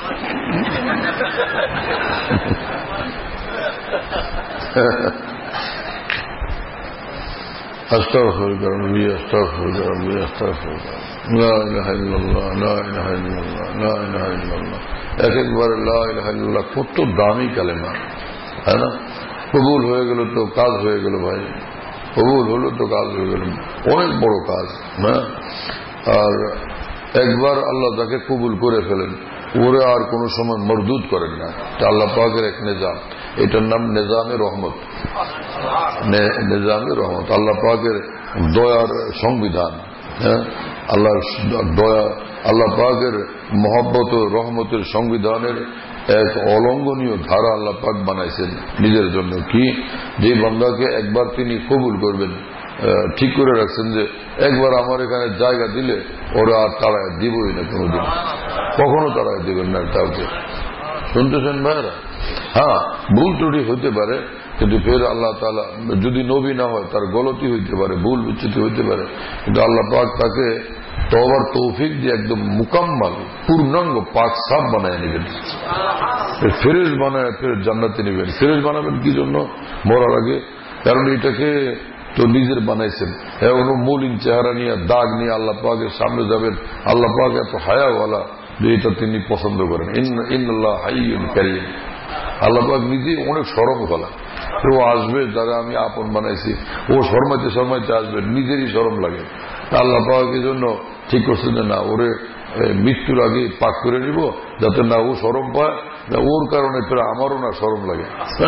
আস্তাগফিরুল্লাহ রব্বি আস্তাগফিরুল্লাহ রব্বি আস্তাগফিরুল্লাহ লা ইলাহা ইল্লাল্লাহ লা ইলাহা ইল্লাল্লাহ লা ইলাহা ইল্লাল্লাহ। এক একবার লা ইলাহা ইল্লাল্লাহ কত দামি কালেমা, তাই না? কবুল হয়ে গেল তো কাজ হয়ে গেল ভাই, কবুল হলো তো কাজ হয়ে গেল, অনেক বড় কাজ। হ্যাঁ, আর একবার আল্লাহ তাকে কবুল করে ফেলেন, ওরে আর কোন সময় মরদুদ করেন না। আল্লাহ পাকের এক নিজাম, এটার নাম নিজামে রহমত। নিজামে রহমত আল্লাহ পাকের দয়ার সংবিধান। হ্যাঁ, আল্লাহর দয়া, আল্লাহ পাকের মহব্বত ও রহমতের সংবিধানের এক অলঙ্ঘনীয় ধারা আল্লাহ পাক বানাইছেন নিজের জন্য। কি, যে বান্দাকে একবার তিনি কবুল করবেন, ঠিক করে রাখছেন যে একবার আমার এখানে জায়গা দিলে ওরা আর তাড়ায় দিবই না, কোনোদিন কখনো তাড়ায় দিবেন না কাউকে। শুনতেছেন ভাইরা? হ্যাঁ, ভুল ত্রুটি হইতে পারে, কিন্তু ফের আল্লাহ তাআলা যদি নবী না হয় তার গলতি হইতে পারে, ভুল বিচ্যুতি হইতে পারে, কিন্তু আল্লাহ পাক তাকে তওবার তৌফিক দিয়ে একদম মুকাম্মাল পূর্ণাঙ্গ পাক সাফ বানায় নেবেন, ফেরেশ বানায় ফের জান্নাতে নেবেন। ফেরেশ বানাবেন কি জন্য? মরার আগে। কারণ এটাকে তো নিজের বানাইছেন, এমন মলিন চেহারা নিয়ে, দাগ নিয়ে আল্লাহ পাকের সামনে যাবেন। আল্লাহ পাক এত হায়াওয়ালা যে এটা তিনি পছন্দ করেন। ইন্নাল্লাহ হাইয়ুন কারীম। আল্লাহ পাক নিজে অনেক শরম গলা, ও আসবে যারা আমি আপন বানাইছি, ও শরমাইতে শরমাইতে আসবে, নিজেরই শরম লাগে। আল্লাহ পাক এই জন্য ঠিক করছেন যে না, ওরে মৃত্যুর আগে পাক করে নিব, যাতে না ও শরম পায়, ওর কারণে ফের আমারও না শরম লাগে।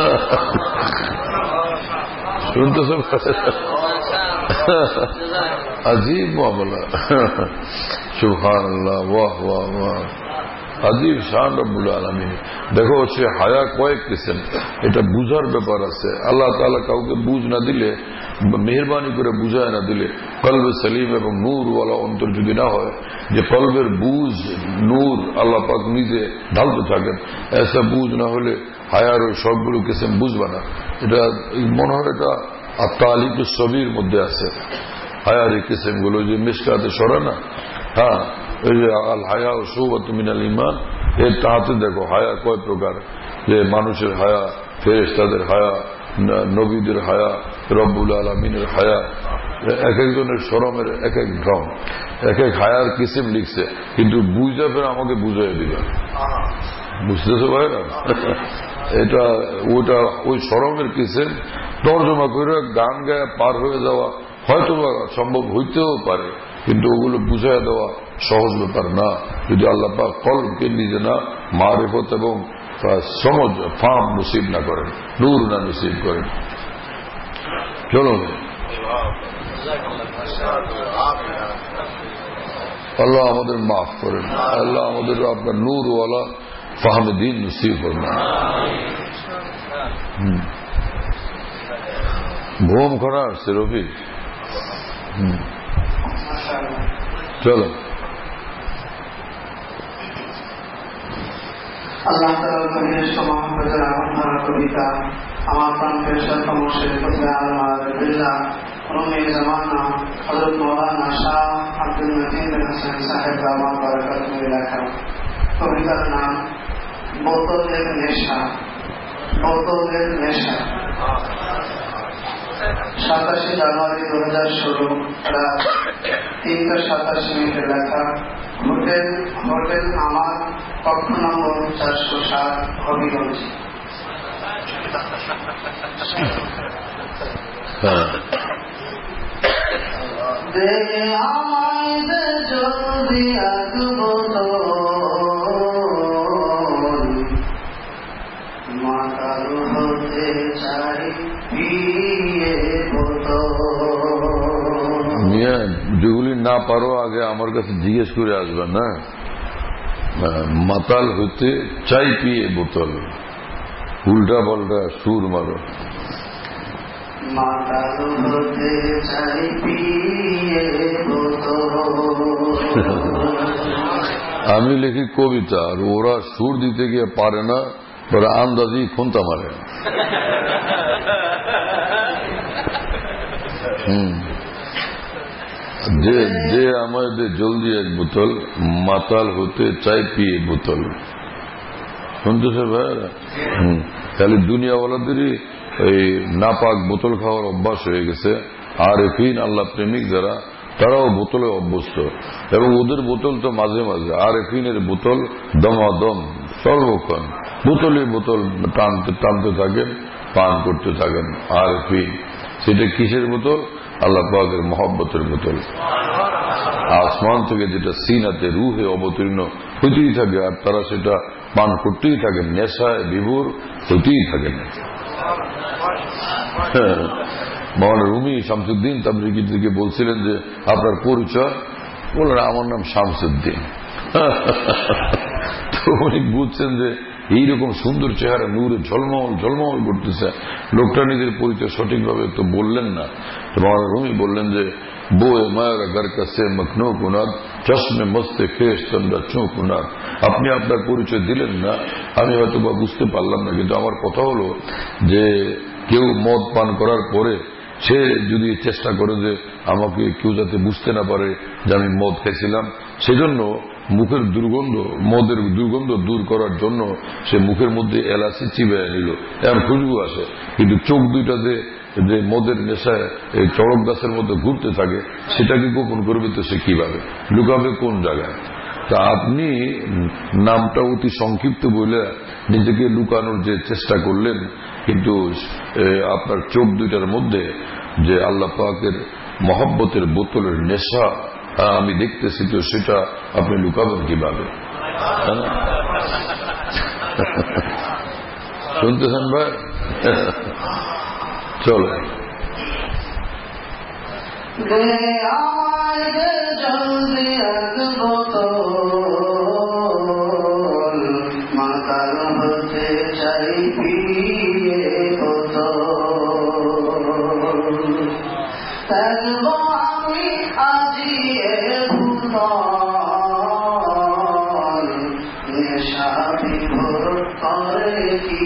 শুনতেছ? আজীব মামলা। সুবহানাল্লাহ, ওয়াহ ওয়াহ ওয়াহ, আজীব শান রব্বুল আলামিন। দেখো, সে হায়া কয়েক কিসেম, এটা বুঝার ব্যাপার আছে। আল্লাহ তাআলা কাউকে বুঝ না দিলে, মেহরবানি করে বুঝায় না দিলে, কলবে সলিম এবং নূর ওয়ালা অন্তর যদি না হয়, যে কলবের বুঝ নূর আল্লাহ পাক নিজে ঢালতে থাকেন, এসা বুঝ না হলে হায়ার ওই সবগুলো কিসেম বুঝবে না। এটা মনে হয় এটা আত্মালিক সবির মধ্যে আছে, হায়ার এই কিসেম গুলো যে মিশকাতে সরা না। হ্যাঁ, ওই যে আল হায়া ও শুবাতুম মিনাল ঈমান, এর তাহাতে দেখো হায়া কয় প্রকার, যে মানুষের হায়া, ফেরেশতাদের হায়া, নবীদের হায়া, রব্বুল আলামিনের হায়া। এক একজনের শরমের এক এক ঢং, এক এক হায়ার কিসিম লিখছে, কিন্তু বুঝা ফের আমাকে বুঝাই দিবে। বুঝতেছো ভাইরা? এটা ওটা ওই শরমের কিসিম তর্জমা করে গান গায়ে পার হয়ে যাওয়া হয়তো সম্ভব হইতেও পারে, কিন্তু ওগুলো বুঝাই দেওয়া সহজ ব্যাপার না, যদি আল্লাহ পাক কলবকে নিজে না মারিফত এবং সমঝ ফাম নসিব না করেন, নূর না নসিব করেন। চলুন, আল্লাহ আমাদের মাফ করেন, আল্লাহ আমাদের আপনার নূরওয়ালা ফাহমে দ্বীন নসিব করবেন। ঘুম করা আসছে রবি। চলো, আল্লাহ তাআলার কবির মহব্বতের আপনার কবিতা আমার প্রাণের সমস্যা কোথায় আলহামদুলিল্লাহ রুমে জামানা হযরত মাওলানা শাহ আব্দুল মতিন বিন হাসান সাহেব দামাত বরকতুহ লেখা কবিতার নাম বোতলের নেশা। বোতলের নেশা। সাতাশে জানুয়ারি দু হাজার ষোলো রাত তিনটা সাতাশ মিনিটে লেখা। হোটেল হোটেল আমার কক্ষ নম্বর চারশো সাত হবিগঞ্জ। আমায় জলদি আসবো তো মাতাল হতে চাই যেগুলি না পারো আগে আমার কাছে জিজ্ঞেস করে আসবে না। মাতাল হইতে চাই পিয়ে বোতল, উল্টা পাল্টা সুর মারো। মাতাল হতে চাই পিয়ে বোতল। আমি লিখি কবিতা আর ওরা সুর দিতে গিয়ে পারে না, ওরা আন্দাজি খুনতা মারে। হম যে যে আমাদের জলদি এক বোতল মাতাল হতে চাই পিয়ে বোতল। শুনতেছে ভাইরা? হম তাহলে দুনিয়াওয়ালাদেরই এই নাপাক বোতল খাওয়ার অভ্যাস হয়ে গেছে। আর এফিন আল্লাহ প্রেমিক যারা, তারাও বোতলে অভ্যস্ত, এবং ওদের বোতল তো মাঝে মাঝে, আর এফিনের বোতল দমাদম সর্বক্ষণ বোতলে বোতল টানতে টানতে থাকেন, পান করতে থাকেন। আর এফিন সেটা কিসের বোতল? আল্লাহ পাকের মহব্বতের বোতল। আসমান থেকে যেটা সিনাতে রুহে অবতীর্ণ হইতেই থাকে, আর তারা সেটা পান করতেই থাকেন, নেশায় বিভোর হইতেই থাকেন। মৌলানা রুমি শামসুদ্দিন তাবরিকি থেকে বলছিলেন যে আপনার পরিচয়, বললেন আমার নাম শামসুদ্দিন। তো উনি বুঝছেন যে এইরকম সুন্দর চেহারা নূরে ঝলমল ঝলমল করতেছে, লোকটা নিজের পরিচয় সঠিকভাবে তো বললেন না। তো মৌলানা রুমি বললেন যে बोए मारा घर का से मखनो कुनाद चश्मे मस्ते खेश तंदा चो कुनाद। আপনি আপনার পরিচয় দিলেন না, আমি হয়তো বা বুঝতে পারলাম না, কিন্তু আমার কথা হলো যে কেউ মদ পান করার পরে সে যদি চেষ্টা করে যে আমাকে কেউ যাতে বুঝতে না পারে যে আমি মদ খেয়েছিলাম, সেজন্য মুখের দুর্গন্ধ, মদের দুর্গন্ধ দূর করার জন্য সে মুখের মধ্যে এলাচি চিবাইয়া নিল, এমন খুশবু আসে, কিন্তু চোখ দুইটাতে যে মদের নেশায় এই চড়ক গাছের মধ্যে ঘুরতে থাকে, সেটাকে গোপন করবে তো সে কিভাবে, লুকাবে কোন জায়গায়? তা আপনি নামটা অতি সংক্ষিপ্ত বলে নিজেকে লুকানোর যে চেষ্টা করলেন, কিন্তু আপনার চোখ দুইটার মধ্যে যে আল্লাহ পাকের মহব্বতের বোতলের নেশা আমি দেখতেছি, তো সেটা আপনি লুকাবেন কিভাবে? শুনতেছেন ভাই? চলো জলদি আসবো তো মাতাল হতে চাই পিয়ে বোতল। থাকবো আমি আজি ভুতল নেশা বিভোর করে কি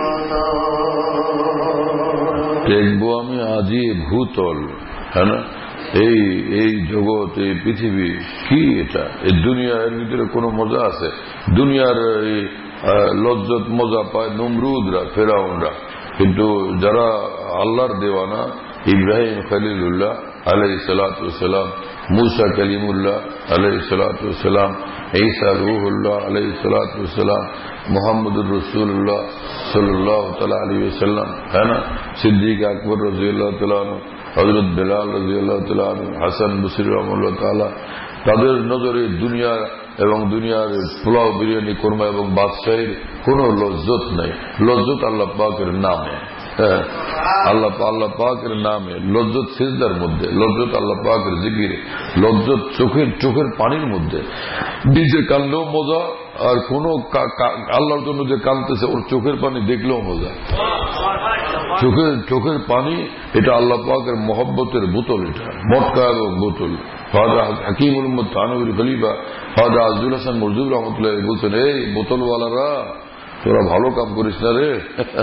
বোতল। দেখবো আমি আজি ভূতল, হ্যাঁ না? এই এই জগৎ, এই পৃথিবী কি এটা? এই দুনিয়া, এর ভিতরে কোনো মজা আছে? দুনিয়ার এই লজ্জত মজা পায় নমরুদরা, ফেরাউনরা, কিন্তু যারা আল্লাহর দেওয়ানা, ইব্রাহিম খলিলুল্লাহ আলাইহিস সালাতু ওয়াস সালাম, মুসা কালিমুল্লাহ আলাইহিস সালাতু ওয়াস সালাম, ঈসা রূহুল্লাহ আলাইহিস সালাতু ওয়াস সালাম, মুহাম্মদুর রাসূলুল্লাহ সাল্লাল্লাহু তাআলা আলাইহি ওয়াসাল্লাম, হ্যাঁ না? সিদ্দিক আকবর রাদিয়াল্লাহু তাআলা আনহু, হযরত বেলাল রাদিয়াল্লাহু তাআলা আনহু, হাসান বসরি রাহমাতুল্লাহ তাআলা, তাদের নজরে দুনিয়ার এবং দুনিয়ার পোলাও বিরিয়ানি কোরমা এবং বাদশাহীর কোন লজ্জত নেই। লজ্জত আল্লাহ পাকের নামে, হ্যাঁ আল্লাহ আল্লাহ পাকের নামে। লজ্জত সিজদার মধ্যে, লজ্জত আল্লাহ পাকের জিকিরে, লজ্জত চোখের চোখের পানির মধ্যে। নিজে কানলেও মজা, আর কোন আল্লাহর জন্য যে কানতেছে ওর চোখের পানি দেখলেও মজা। চোখের চোখের পানি এটা আল্লাহ পাকের মহব্বতের বোতল, এটা মটকা এবং বোতল। হাকিমুল উম্মত থানবীর খলিফা ফাদা আজদুল হাসান মরজুর রহমতুল্লাহ বলছেন, এই বোতলওয়ালারা তোরা ভালো কাম করিস না রে,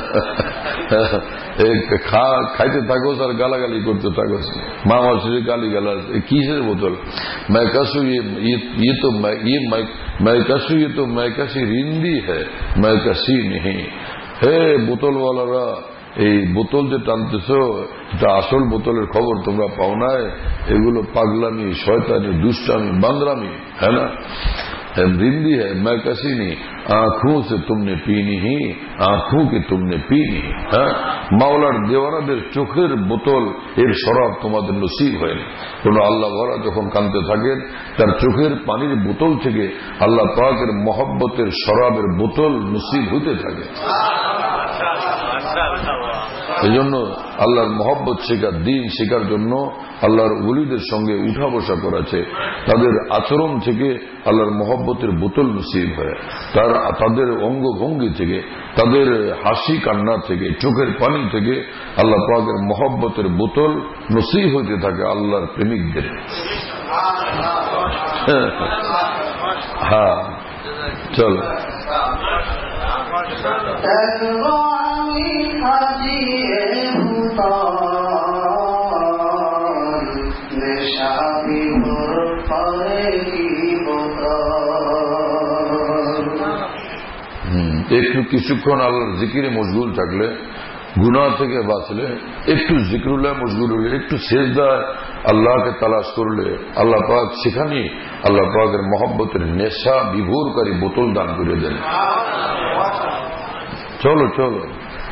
খাইতে থাকোস আর গালাগালি করতে থাকোস, মামার শেষে গালি গালাস, কিসের বোতল? मैकासु ये ये तो ये मैकासु ये तो मैकासी रिंदी है, मैकासी नहीं। হে বোতলওয়ালারা, এই বোতল যে টানতেছ এটা আসল বোতলের খবর তোমরা পাও নাই। এগুলো পাগলামি, শয়তানি, দুষ্টামি, বান্দরামি, হ্যাঁ না? रिंदी है मैकासी नहीं, आंखों से तुमने पीनी ही, आंखों की तुमने पीनी। হ্যাঁ, মাওলার দেওয়ানাদের চোখের বোতল এর শরাব তোমাদের নসিব হয়নি। কোন আল্লাহ ভরা যখন কাঁদতে থাকেন তার চোখের পানির বোতল থেকে আল্লাহ পাকের মহব্বতের শরাবের বোতল নসিব হইতে থাকে। এই জন্য আল্লাহর মহব্বত শেখার, দিন শেখার জন্য আল্লাহর ওলিদের সঙ্গে উঠা বসা করেছে। তাদের আচরণ থেকে আল্লাহর মহব্বতের বোতল নসিব হয়, তার তাদের অঙ্গভঙ্গি থেকে, তাদের হাসি কান্না থেকে, চোখের পানি থেকে আল্লাহ পাকের মহব্বতের বোতল নসিব হইতে থাকে আল্লাহর প্রেমিকদের। হ্যাঁ চলো একটু কিছুক্ষণ আল্লাহর জিকিরে মশগুল থাকলে, গুনাহ থেকে বাঁচলে, একটু জিকরুল্লাহ মশগুল হলে, একটু সেজদায় আল্লাহকে তালাশ করলে আল্লাহ পাক সেখানেই আল্লাহ পাকের মহব্বতের নেশা বিভোরকারী বোতল দান করে দেন। চলো চলো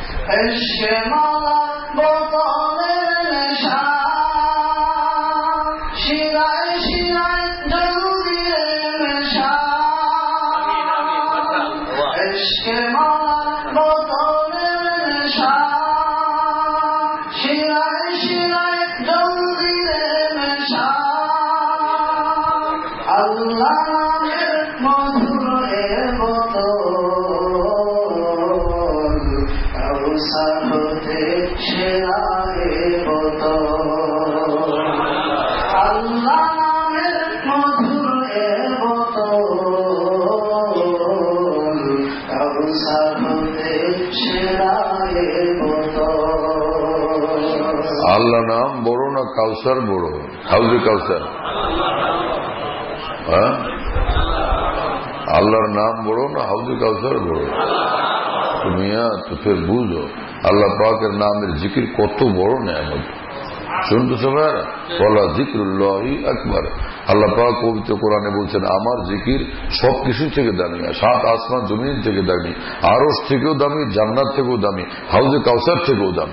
আল্লাহ নাম বড় না কাউসার বড়? হাউজে কাউসার, হ্যাঁ আল্লাহর নাম বড় না হাউজে কাউসার বড়? তুমি তো ফের বুঝো আল্লাহ পাকের নামের জিকির কত বড় নেয়ামত। শুনতেছো ভাইরা? বলা জিকরুল্লাহি আকবার। আল্লাহ পাক পবিত্র কোরআনে বলছেন আমার জিকির সবকিছু থেকে দামি, সাত আসমান জমিন থেকে দামি, আরশ থেকেও দামি, জান্নাত থেকেও দামি, হাউজে কাউসার থেকেও দামি।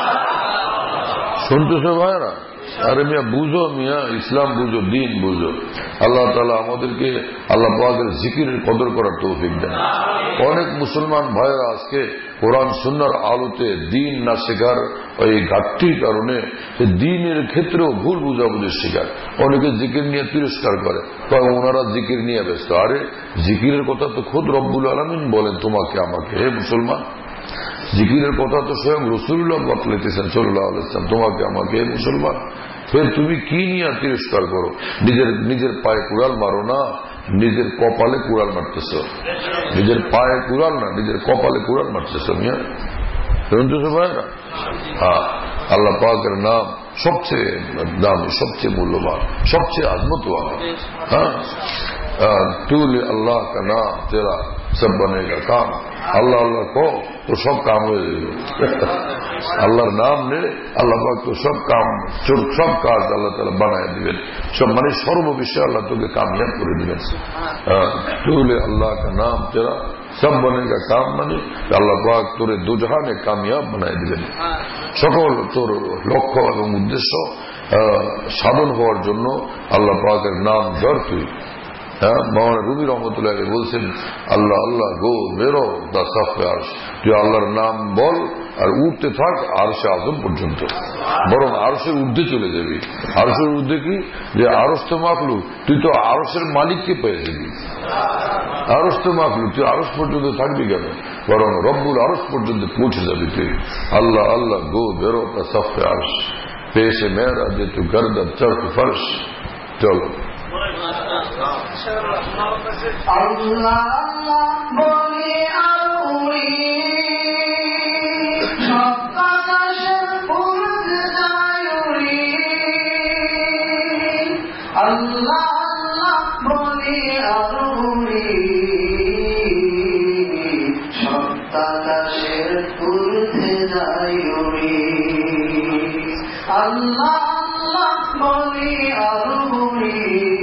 শুনতেছো ভাইরা? আরে মিয়া বুঝো, মিয়া ইসলাম বুঝো, দিন বুঝো। আল্লাহ তাআলা আমাদেরকে আল্লাহ পাকের জিকিরের কদর করার তৌফিক দেন। অনেক মুসলমান ভাইরা আজকে কোরআন সুন্নাহর আলোতে দিন না শেখার ওই ঘাটতির কারণে দিনের ক্ষেত্রেও ভুল বুঝাবুঝির শিকার। অনেকে জিকির নিয়ে তিরস্কার করে, ওনারা জিকির নিয়ে ব্যস্ত। আরে জিকিরের কথা তো খোদ রব্বুল আলামিন বলেন তোমাকে আমাকে, হে মুসলমান। জিকিরের কথা তো স্বয়ং রাসূলুল্লাহ বতলাইতেছেন সাল্লাল্লাহু আলাইহি ওয়াসাল্লাম তোমাকে আমাকে, হে মুসলমান। ফের তুমি কি নিয়ে তিরস্কার করো? নিজের নিজের পায়ে কুড়াল মারো না, নিজের কপালে কুড়াল মারতেছ। নিজের পায়ে কুড়াল না, নিজের কপালে কুড়াল মারতেছ মিয়া। শুনতেছ ভাইরা? হ্যাঁ, আল্লাহ পাকের নাম সবচেয়ে দামি, সবচেয়ে মূল্যবান, সবচেয়ে আজমতওয়ালা। হ্যাঁ, তুল আল্লাহ কা নাম তেরা সব বনেগা কাম। আল্লাহ আল্লাহ কো তো সব কাম হয়ে যাবে। আল্লাহর নাম নে, আল্লাহ পাক তো সব কাম, সব কাজ আল্লাহ তাআলা বানায় দিবেন। সব মানে সর্ববিষয়ে আল্লাহ তোকে কামিয়াব করে দিবেন। তুল আল্লাহ কা নাম তেরা সব বনেগা কাম, মানে আল্লাহ পাক তোরে দুজাহানে কামিয়াব বানায় দিবেন। সকল তোর লক্ষ্য এবং উদ্দেশ্য সাধন হওয়ার জন্য আল্লাহ পাকের নাম ধর তুই। হ্যাঁ, মাওলানা রুমি রহমতুল্লাহ বলছেন, আল্লাহ আল্লাহ গো বেরো দা সাফে আরশ, তুই আল্লাহর নাম বল আর উঠতে থাক আরশে আজম পর্যন্ত, বরং আরশের ঊর্ধ্বে চলে যাবি। আরশের ঊর্ধ্বে কি, যে আরশ তো মাখলু, তুই তো আরশের মালিককে পেয়ে যাবি। আরশ তো মাখলু, তুই আরশ পর্যন্ত থাকবি কেন, বরং রব্বুল আরশ পর্যন্ত পৌঁছে যাবি তুই। আল্লাহ আল্লাহ গো বেরো দা সাফে আরশ, পেশে মেরা যে তু গর্দা চর্ক ফর্শ। চলো আল্লাহ আল্লাহ বলে আরুরি সপ্তাকাশের উড়ে যায়ুরি। আল্লাহ আল্লাহ বলে আরুরি সপ্তাকাশের উড়ে যায়ুরি। আল্লাহ আল্লাহ বলে আরুরি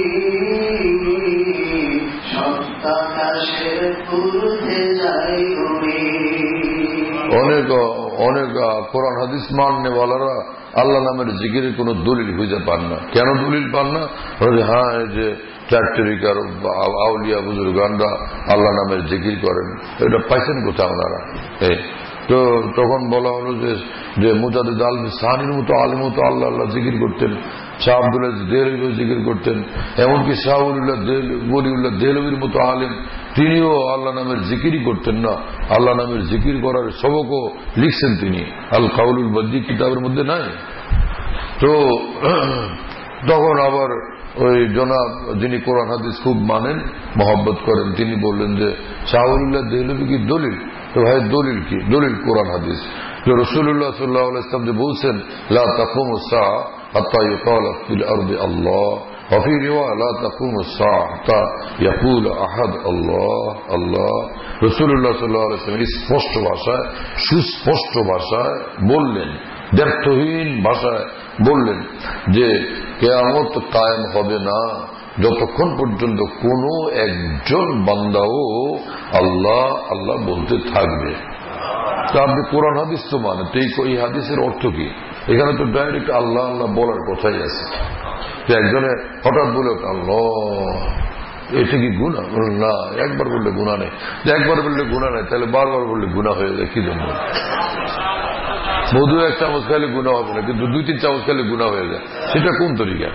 অনেক অনেক কোরআন হাদিস মাননেওয়ালারা আল্লাহ নামের জিকিরের কোন দলিল খুঁজে পান না। কেন দলিল পান না? হ্যাঁ, এই যে চারটেরিকার আউলিয়া বুজুর্গানরা আল্লাহ নামের জিকির করেন, এটা পাইছেন কোথাও ওনারা? তো তখন বলা হলো যে মুজাদ্দিদ আল সাহানির মতো আলিম মতো আল্লাহ আল্লাহ জিকির করতেন, শাহ আব্দুল্লাহ দেহলভী জিকির করতেন, এমনকি শাহ ওলিউল্লাহ দেহলভীর মতো আলিম তিনিও আল্লাহ নামের জিকিরই করতেন না। আল্লাহ নামের জিকির করার সবকও লিখছেন তিনি, আল কাউলুল বদ্দি কিতাবের মধ্যে নাই। তো তখন আবার ওই জনাব যিনি কোরআন হাদিস খুব মানেন, মহব্বত করেন, তিনি বললেন যে শাহ ওলিউল্লাহ দেহলভী কি দলিল? তো ভাই দলিল কি? দলিল কোরআন হাদিস। তো রাসূলুল্লাহ সাল্লাল্লাহু আলাইহি ওয়াসাল্লাম যে বলছেন, লা তাকুমু সাআ হাত্তা ইউকালা ফিল আরদি আল্লাহ, ওয়া ফি রিওয়ায়া লা তাকুমু সাআ হাত্তা ইয়াকুল আহাদ আল্লাহ আল্লাহ। রাসূলুল্লাহ সাল্লাল্লাহু আলাইহি ওয়াসাল্লাম স্পষ্ট ভাষায়, সুস্পষ্ট ভাষায় বললেন, ব্যর্থহীন ভাষায় বললেন যে কিয়ামত কায়েম হবে না যতক্ষণ পর্যন্ত কোন একজন বান্দাও আল্লাহ আল্লাহ বলতে থাকবে। তা আপনি কোরআন হাদিস তো মানে, তো এই হাদিসের অর্থ কি? এখানে তো ডাইরেক্ট আল্লাহ আল্লাহ বলার কথাই আছে। যে একজনে হঠাৎ বলে আল্লাহ, এটা কি গুনাহ? না, একবার বললে গুনাহ নেই। একবার বললে গুনাহ নেই, তাহলে বারবার বললে গুনাহ হয়ে যায়। কি জন্য? মধু এক চামচ খাইলে গুনাহ হবে না, কিন্তু দুই তিন চামচ খাইলে গুনাহ হয়ে যায়। সেটা কোন তরিকা?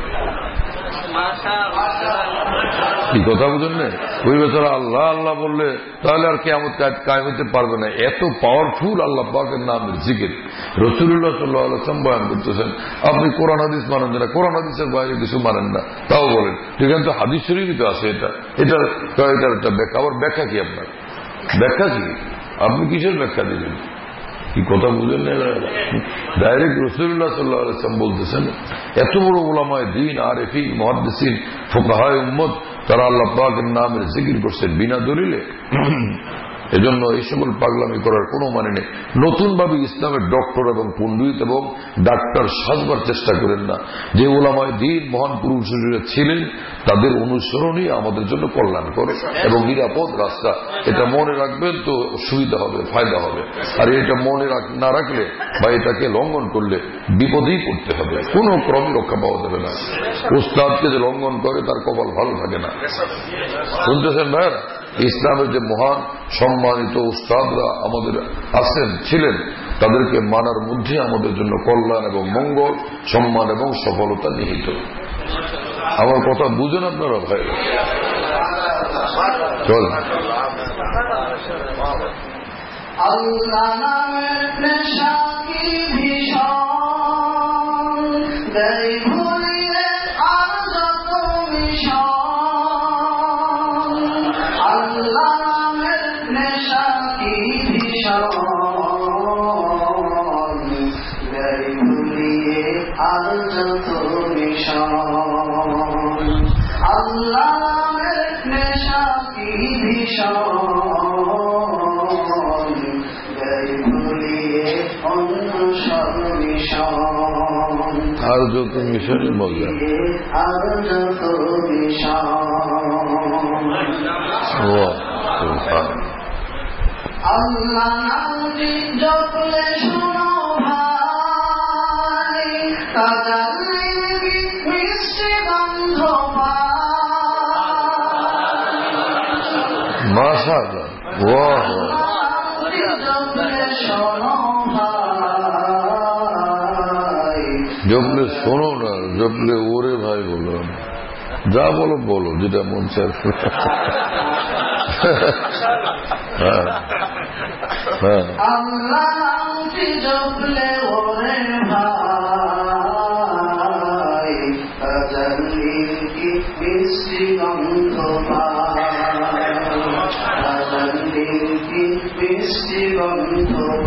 কি কথা বুঝেন না? ওই বেচারা আল্লাহ আল্লাহ বললে তাহলে আর কিয়ামত কায়েম হতে পারবে না। এত পাওয়ারফুল আল্লাহ পাকের নামের জিকির। রাসূলুল্লাহ সাল্লাল্লাহু আলাইহি ওয়াসাল্লাম বয়ান করতেছেন, আপনি কোরআন হাদিস মানেন না, কোরআন হাদিসের বাইরে কিছু মানেন না, তাও বলেন ঠিক আছে। হাদিস শরীফই তো আছে, এটা এটা এটার একটা ব্যাখ্যা। আবার ব্যাখ্যা কি আপনার? ব্যাখ্যা কি? আপনি কিসের ব্যাখ্যা দিলেন? কি কথা বুঝেন না? ডাইরেক্ট রাসূলুল্লাহ সাল্লাল্লাহু আলাইহি ওয়াসাল্লাম বলতেছেন, এত বড় উলামায়ে দ্বীন, আরিফিন, মুহাদ্দিসিন, ফুকাহায়ে উম্মত, তারা আল্লাহ পাকের নামের জিকির করছেন বিনা দলিলে। এজন্য এই সকল পাগলামি করার কোনো মানে নেই। নতুন ভাবে ইসলামের ডক্টর এবং পণ্ডিত এবং ডাক্তার সাজবার চেষ্টা করেন না। যে ওলামায়ে দ্বীন মহান পুরুষরা ছিলেন, তাদের অনুসরণই আমাদের জন্য কল্যাণ করে এবং নিরাপদ রাস্তা। এটা মনে রাখবেন তো সুবিধা হবে, ফায়দা হবে। আর এটা মনে না রাখলে বা এটাকে লঙ্ঘন করলে বিপদেই পড়তে হবে, কোন ক্রমে রক্ষা পাওয়া যাবে না। উস্তাদকে যে লঙ্ঘন করে তার কপাল ভালো থাকে না। শুনতেছেন ভাইরা? ইসলামের যে মহান সম্মানিত উস্তাদরা আমাদের আছেন, ছিলেন, তাদেরকে মানার মধ্যে আমাদের জন্য কল্যাণ এবং মঙ্গল, সম্মান এবং সফলতা নিহিত। আমার কথা বুঝেন আপনারা ভাই? চল আল্লাহ নামের নেশা কি ভীষণ, দেয় ভুলিয়ে আর যত মিশন। আল্লাহ নামের নেশা কি ভীষণ, দেয় ভুলিয়ে আর যত মিশন। আল্লাহ নামের নেশা কি ভীষণ, আর যত মিশনের মজা, আর যত আল্লাহ নামটি জপলে শুনো ভাই, তাজাল্লির মিষ্টি গন্ধ পায়। মাশাআল্লাহ, ওয়াহ জপলে শোনো না, জপলে ওরে ভাই বলো, যা বলো বলো, যেটা মন চায়। হ্যাঁ হ্যাঁ মিষ্টি গন্ধ মিষ্টি গন্ধ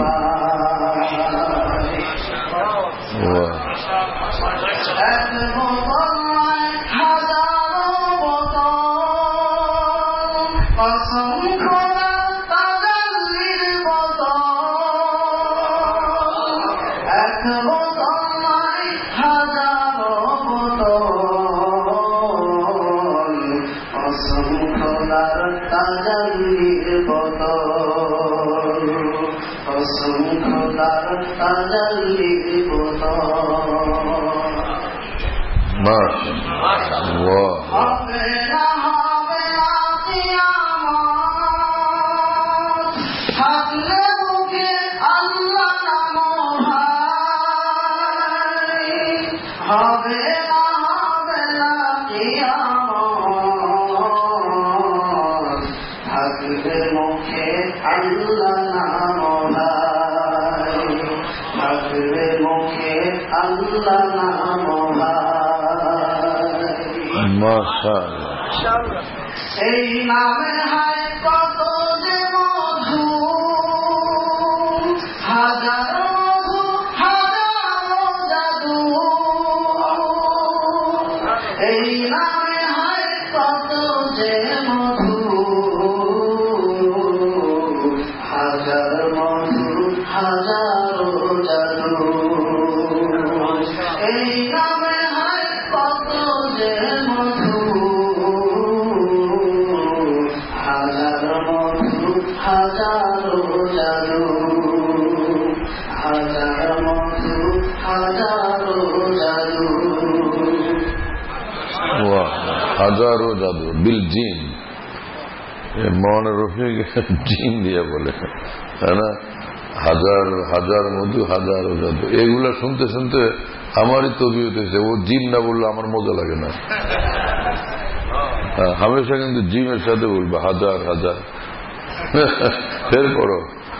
এই নামে হায় কত যে মধু, হাজার মধু হাজার জাদু। এই নামে হায় কত যে মধু, হাজার মধু হাজার জাদু। এই নামে হায় কত যে মধু, হাজারো জাদু, হাজার মধু হাজারো জাদু। হাজারো জাদু বিল জিন, মৌলানা রফি জিন দিয়ে বলে, তাই না? হাজার হাজার মধু হাজারো জাদু, এগুলা শুনতে শুনতে আমারই তবিয়ত হয়েছে, ও জিন না বললে আমার মজা লাগে না। হামেশা কিন্তু জিমের সাথে বলবে হাজার হাজার, ফের পড়ো।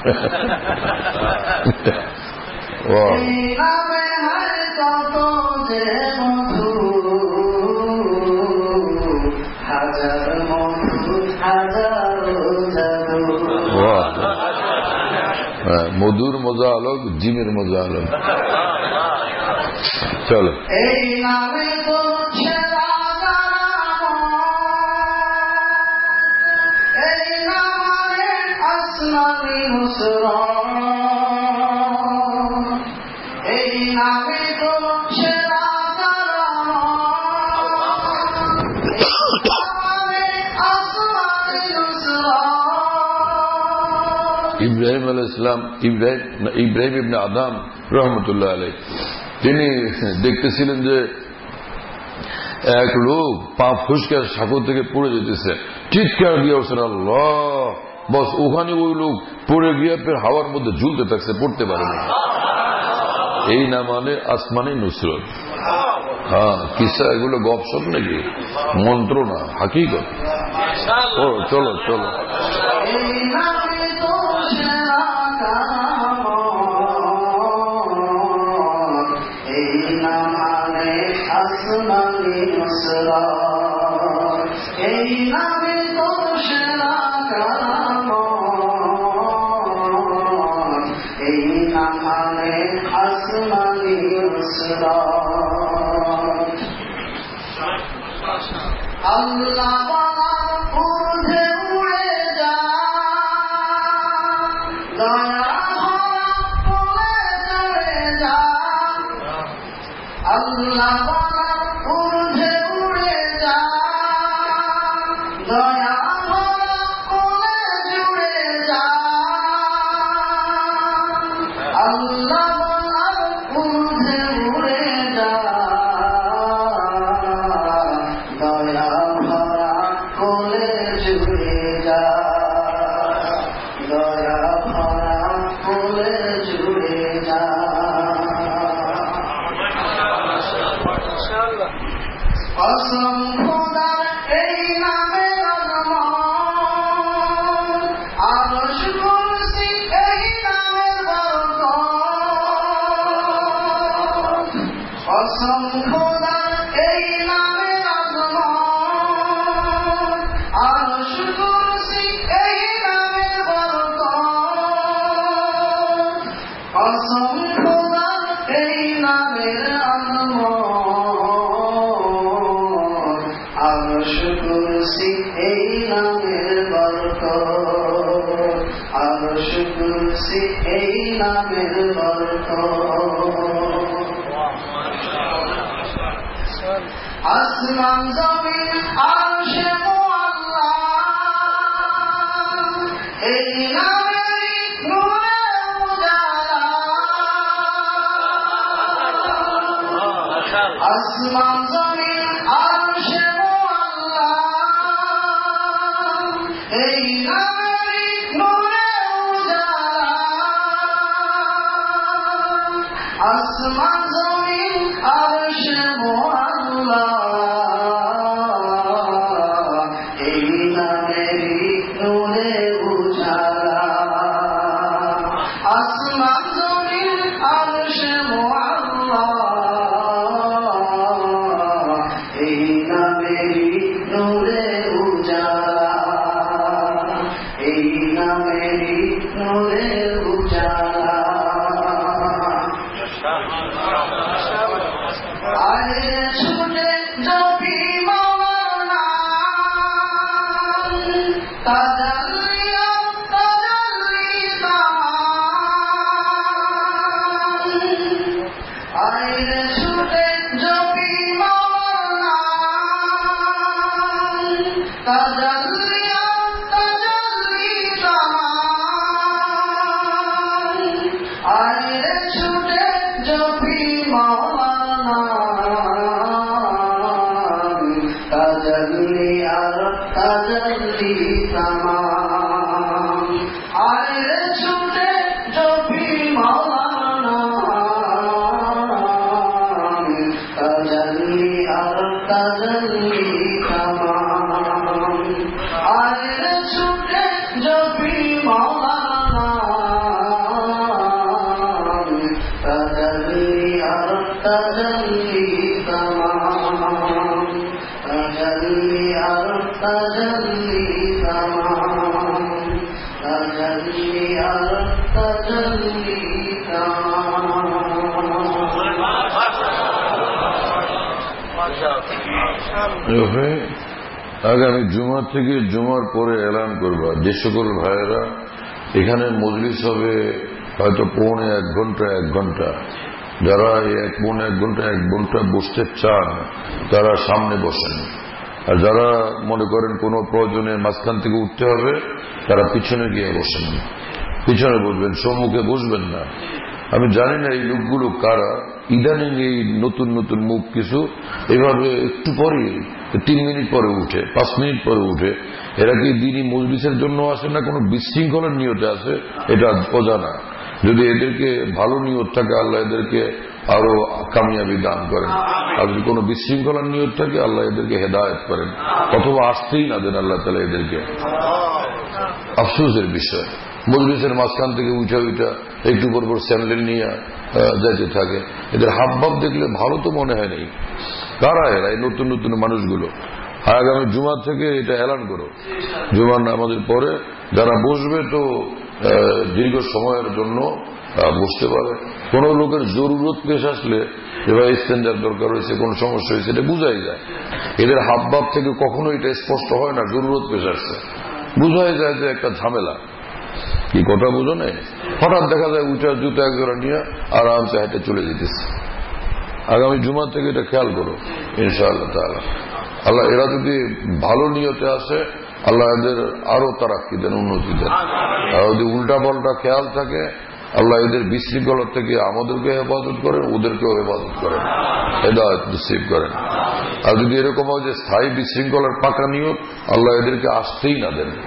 মধুর মজা আলোক, জিমের মজা আলোক। চলো এই নামে তো এই নামে তো ইব্রাহিম আলাইহিস সালাম, ইব্রাহিম ইব্রাহিম ইবনে আদম রহমতুল্লাহ আলাইহি, তিনি দেখতেছিলেন যে এক লোক পা ফুসকে সাগর থেকে পড়ে যেতেছে, চিৎকার দিয়ে উঠছেন আল্লাহ, বস ওখানে ওই লোক পড়ে গিয়ে ফের হাওয়ার মধ্যে ঝুলতে থাকছে, পড়তে পারেনি। এই না মানে আসমানি নুসরত। হ্যাঁ, কিসা এগুলো গপসপ নাকি, মন্ত্র না, হাকিকত। ও চলো চলো এই নামে তো সেরা কাম, এই নামে আসমানি নুসরাত। আল্লাহ বলার ঊর্ধ্বে উড়ে যা, দয়া ভরা কোলে চড়ে যা। আল্লাহ বলার ঊর্ধ্বে উড়ে যা, দয়া ভরা কোলে জুড়ে যা। আল্লাহ বলার ঊর্ধ্বে উড়ে যা, দয়া ভরা কসম খোদার এই নামের আজমত, আরশ কুরসি এই নামের বরকত। কসম খোদার এই নামের আজমত, আরশ কুরসি এই নামের বরকত। কসম খোদার এই নামের আজমত, আরশ কুরসি এই নামের বরকত। আরশ কুরসি এই নামের বরকত। আসমান জমিন আরশে মুআল্লা এই নামেরই নূরে উজালা। আসমান জমিন আরশে মুআল্লা এই নামেরই নূরে উজালা। আসমান জমিন আরশে মুআল্লা এই নামেরই নূরে উজালা। আসমান জমিন আরশে মুআল্লা এই নামেরই নূরে উজালা। এই নামেরই নূরে উজালা। আরে ছুটে জপি মাওলার নাম, তাজাল্লিয়া তাজাল্লি তামাম। আরে ছুটে জপি মাওলার নাম, তাজাল্লিয়া তাজাল্লি তামাম। আরে ছুটে জপি মাওলার নাম, তাজাল্লি আর তাজাল্লি তামাম। আরে ছুটে জপি মাওলার নাম, তাজাল্লি আর তাজাল্লি তামাম। আরে ছুটে জপি মাওলার নাম, তাজাল্লি আর তাজাল্লি তামাম। তাজাল্লি আর তাজাল্লি তামাম। তাজাল্লি আর তাজাল্লি তামাম। আগামী জুমা থেকে জুমার পরে এলান করবা, যে সকল ভাইয়েরা এখানে মজলিস হবে হয়তো পৌনে এক ঘন্টা এক ঘন্টা, যারা এক পৌনে এক ঘন্টা এক ঘন্টা বসতে চান তারা সামনে বসেন, আর যারা মনে করেন কোনো প্রয়োজনে মাঝখান থেকে উঠতে হবে তারা পিছনে গিয়ে বসেন। পিছনে বসবেন, সম্মুখে বসবেন না। আমি জানি না এই লোকগুলো কারা, ইদানিং এই নতুন নতুন মুখ কিছু এভাবে একটু পরে তিন মিনিট পরে উঠে, পাঁচ মিনিট পরে উঠে। এরা কি দিনই মজলিসের জন্য আসে না কোনো বিশৃঙ্খলার নিয়তে আসে, এটা অজানা। যদি এদেরকে ভালো নিয়ত থাকে আল্লাহ এদেরকে আরো কামিয়াবি দান করেন, আর যদি কোনো বিশৃঙ্খলার নিয়ত থাকে আল্লাহ এদেরকে হেদায়েত করেন, অথবা আসতেই না দেন আল্লাহ তাআলা এদেরকে। আফসোসের বিষয়, মজলিসের মাঝখান থেকে উঠা উঠা একটু পর পর স্যান্ডেল নিয়ে যাইতে থাকে। এদের হাবভাব দেখলে ভালো তো মনে হয় নেই। কারা এরা এই নতুন নতুন মানুষগুলো? আগামী জুমা থেকে এটা এলান করো, জুমার নামাজের পরে যারা বসবে তো দীর্ঘ সময়ের জন্য বসতে পারে। কোন লোকের জরুরত পেশ আসলে এবার ইস্তেঞ্জার দরকার হয়েছে, কোন সমস্যা হয়েছে, এটা বুঝাই যায়। এদের হাবভাব থেকে কখনো এটা স্পষ্ট হয় না জরুরত পেশ আসছে, বুঝাই যায় যে একটা ঝামেলা। কি কথা বুঝো নেই? হঠাৎ দেখা যায় উঠা জুতো একজোড়া নিয়ে আরামসে হেঁটে চলে যেতেছে। আগামী জুমা থেকে এটা খেয়াল করো ইনশাআল্লাহ তাআলা। আল্লাহ এরা যদি ভালো নিয়তে আসে আল্লাহ এদের আরো তারাক্কি দেন, উন্নতি দেন। আর যদি উল্টা পাল্টা খেয়াল থাকে আল্লাহ এদের বিশৃঙ্খলার থেকে আমাদেরকে হেফাজত করেন, ওদেরকেও হেফাজত করেন, হেদায়েত নসিব করেন। আর যদি এরকম হয় যে স্থায়ী বিশৃঙ্খলার পাকা নিয়ত, আল্লাহ এদেরকে আসতেই না দেন।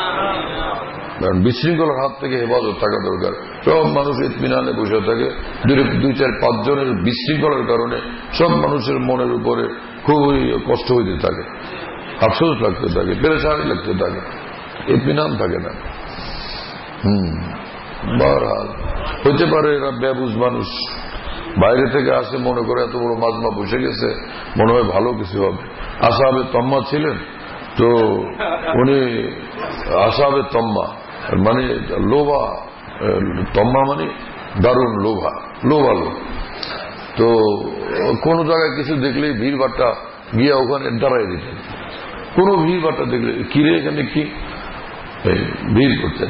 কারণ বিশৃঙ্খলার হাত থেকে হেফাজত থাকা দরকার। সব মানুষ ইতমিনানে বসে থাকে, দুই চার পাঁচ জনের বিশৃঙ্খলার কারণে সব মানুষের মনের উপরে খুবই কষ্ট হইতে থাকে, আফসোস লাগতে থাকে, পেরেশানি লাগতে থাকে, ইতমিনান থাকে না। হম বহরহাল হইতে পারে এরা বেবুঝ মানুষ, বাইরে থেকে আসে, মনে করে এত বড় মাজমা বসে গেছে, মনে হয় ভালো কিছু হবে। আসহাবে তম্মা ছিলেন তো, উনি আসহাবে তম্মা মানে লোভা, তম্মা মানে দারুণ লোভা, লোভা লোভ। তো কোন জায়গায় কিছু দেখলেই ভিড় ভাট্টা গিয়া ওখানে দাঁড়াই দিতেন, কোন ভিড় ভাট্টা দেখলে কিরে এখানে কি ভিড় করতেন,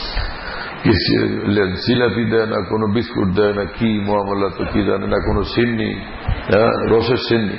জিলাপি দেয় না, কোনো বিস্কুট দেয় না, কি মামলা তো কি জানে না, কোনো সিন্নি, রসের সিন্নি।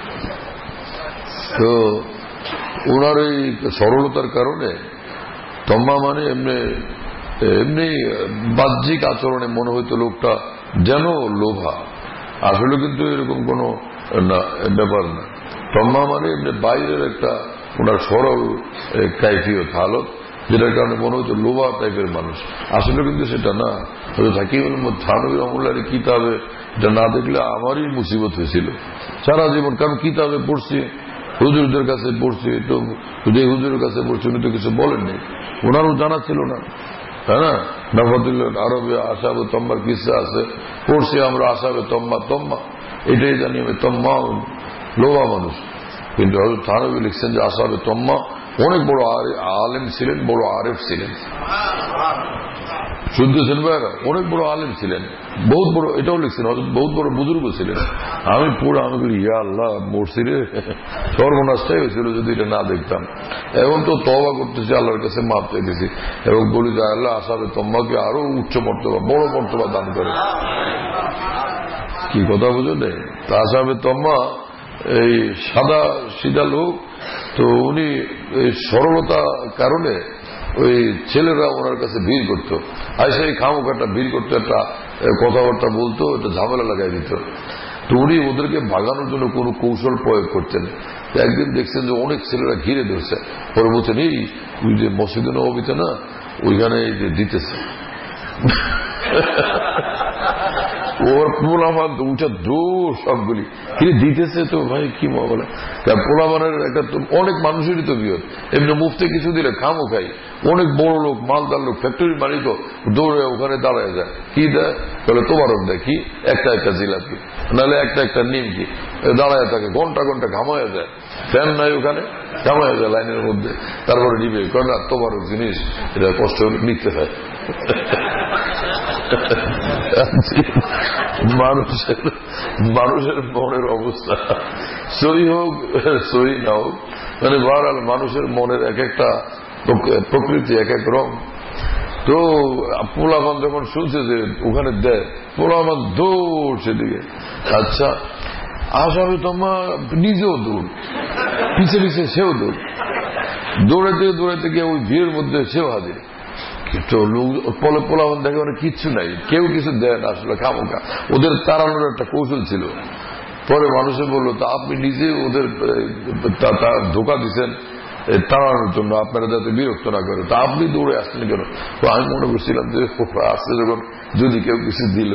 তো ওনার এই সরলতার কারণে তম্মা মানে এমনি এমনি বাহ্যিক আচরণে মনে হইতো লোকটা যেন লোভা, আসলে কিন্তু এরকম কোন ব্যাপার না। তম্মা মানে এমনি বাইরের একটা ওনার সরল কাইফিয়ত হালত, যেটার কারণে মনে হতো লোভা টাইপের মানুষ, আসলে কিন্তু সেটা না। হাকিম থানভী রহমতুল্লাহর কিতাবে এটা না দেখলে আমারই মুসিবত হয়েছিল সারা জীবন, কারণ কিতাবে পড়ছি, হুজুরদের কাছে পড়ছি, তো যে হুজুরের কাছে পড়ছি উনি তো কিছু বলেননি, ওনারও জানা ছিল না, তাই না। নফাতুল্লাহ আরবে আসহাবে তম্মার কিসা আছে, পড়ছি আমরা আসহাবে তম্মা তম্মা, এটাই জানি আমি তম্মা লোভা মানুষ। কিন্তু হযরত থানভী লিখছেন যে আসহাবে তম্মা অনেক বড় আলেম ছিলেন, বড় আরেফ ছিলেন, শুনতেছেন ভাইরা, অনেক বড় আলেম ছিলেন, বহুত বড়, এটাও লিখছেন বহুত বড় বুজুর্গ ছিলেন। আমি পুরো আমি বলি ইয়া আল্লাহ মরছি রে, সর্বনাশটাই হয়েছিল যদি এটা না দেখতাম। এখন তো তওবা করতেছি, আল্লাহর কাছে মাপ চাইতেছি এবং বলি যে আল্লাহ আসহাবে তম্মাকে আরো উচ্চ মর্তবা, বড় মর্তবা দান করে। কি কথা বুঝলেন? তা আসহাবে তম্মা এই সাদা সিধা লোক, তো উনি এই সরলতা কারণে ওই ছেলেরা ওনার কাছে ভিড় করতো, আইসা এই খামোখাটা ভিড় করতো, একটা কথাবার্তা বলতো, একটা ঝামেলা লাগাই দিত। তো উনি ওদেরকে ভাগানোর জন্য কোনো কৌশল প্রয়োগ করতেন। একদিন দেখছেন যে অনেক ছেলেরা ঘিরে ধরছে, পরে বলছেন এই ওই যে মসজিদে নববীতে না ওইখানে যে দিতেছে ওর পোলামান উঠে দূর সবগুলি কিন্তু দিতেছে, তো ভাই কি বলে পোলামানের একটা অনেক মানুষেরই তো বিয়ত, এমনি মুফতে কিছু দিলে খামো খাই, অনেক বড় লোক মালদার লোক ফ্যাক্টরি মালিক দৌড়ে ওখানে দাঁড়ায় যায়, কি দেয় বলে তোবারক দেয়, কি একটা একটা জিলাপি নাহলে একটা একটা নিমকি, দাঁড়ায় থাকে ঘন্টা ঘন্টা ঘামায় যায়, ফ্যান নাই ওখানে, ঘামায় যায় লাইনের মধ্যে, তারপরে নিবে কারণ তোবারক জিনিস এটা কষ্ট নিতে হয়। মানুষের মানুষের মনের অবস্থা সহি হোক সহি না হোক, মানে বহারাল মানুষের মনের এক একটা প্রকৃতি, এক এক রং। তো পোলাপান যখন শুনছে যে ওখানে দেয়, পোলাপান দৌড় সেদিকে, আচ্ছা আসহাবে তম্মা নিজেও দৌড়, পিছে পিছে সেও দৌড়, দৌড়াতে দৌড়াতে গিয়ে ওই ভিড়ের মধ্যে সেও হাজির। তো পোলাপান দেখে মানে কিচ্ছু নাই, কেউ কিছু দেয় না, আসলে খামোখা ওদের তাড়ানোর একটা কৌশল ছিল। পরে মানুষে বললো তা আপনি নিজে ওদের ধোকা দিচ্ছেন তাড়ানোর জন্য, আপনারা যাতে বিরক্ত না করে, তা আপনি দৌড়ে আসছেন কেন? তো আমি মনে করছিলাম যে আসছে যখন যদি কেউ কিছু দিল,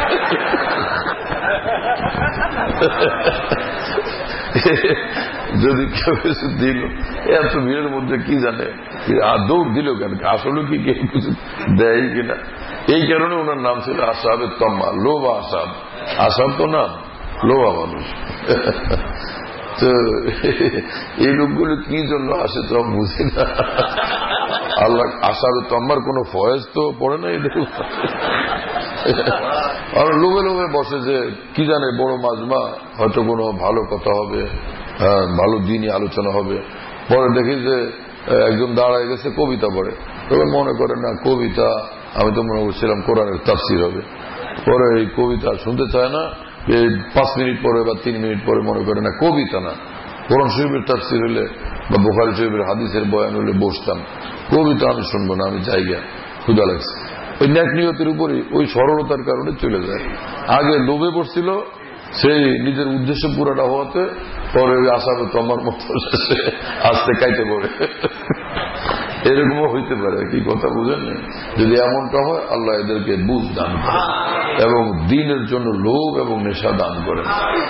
যদি কেউ কিছু দিল, এত ভিড়ের মধ্যে কি জানে আর দৌড় দিল কেন, আসলে কি কেউ কিছু দেয় কিনা, এই কারণে ওনার নাম ছিল আসহাবে তম্মা, লোভা আসহাব। আসহাব তো নাম, লোভা মানুষ। তো এই লোকগুলো কি জন্য আসে তো বুঝি না। আল্লাহ আসহাবে তম্মার কোন ফয়েজ তো পড়ে নাই, দেখুন আর লোভে লোভে বসে যে কি জানে বড় মাজমা, হয়তো কোনো ভালো কথা হবে, ভালো দিনই আলোচনা হবে। পরে দেখি যে একজন দাঁড়ায় গেছে কবিতা পড়ে, তবে মনে করে না কবিতা, আমি তো মনে করছিলাম কোরআনের তাফসীর হবে। পরে এই কবিতা শুনতে চায় না, এই পাঁচ মিনিট পরে বা তিন মিনিট পরে মনে করে না কবিতা না, কোরআন শরীফের তাফসীর হলে বা বুখারী শরীফের হাদিসের বয়ান হলে বসতাম, কবিতা আমি শুনবো না, আমি জায়গা ক্ষুধা লাগছে। ওই ন্যাক নিয়তের উপরে ওই সরলতার কারণে চলে যায়। আগে লোভে পড়ছিল, সেই নিজের উদ্দেশ্য পুরাটা হওয়াতে পরে ওই আসহাবে তম্মার মতো আস্তে কাইতে পড়ে। এরকমও হইতে পারে, কি কথা বুঝেন? যদি এমনটা হয় আল্লাহ এদেরকে বুঝ দান করেন এবং দ্বীনের জন্য লোভ এবং নেশা দান করেন।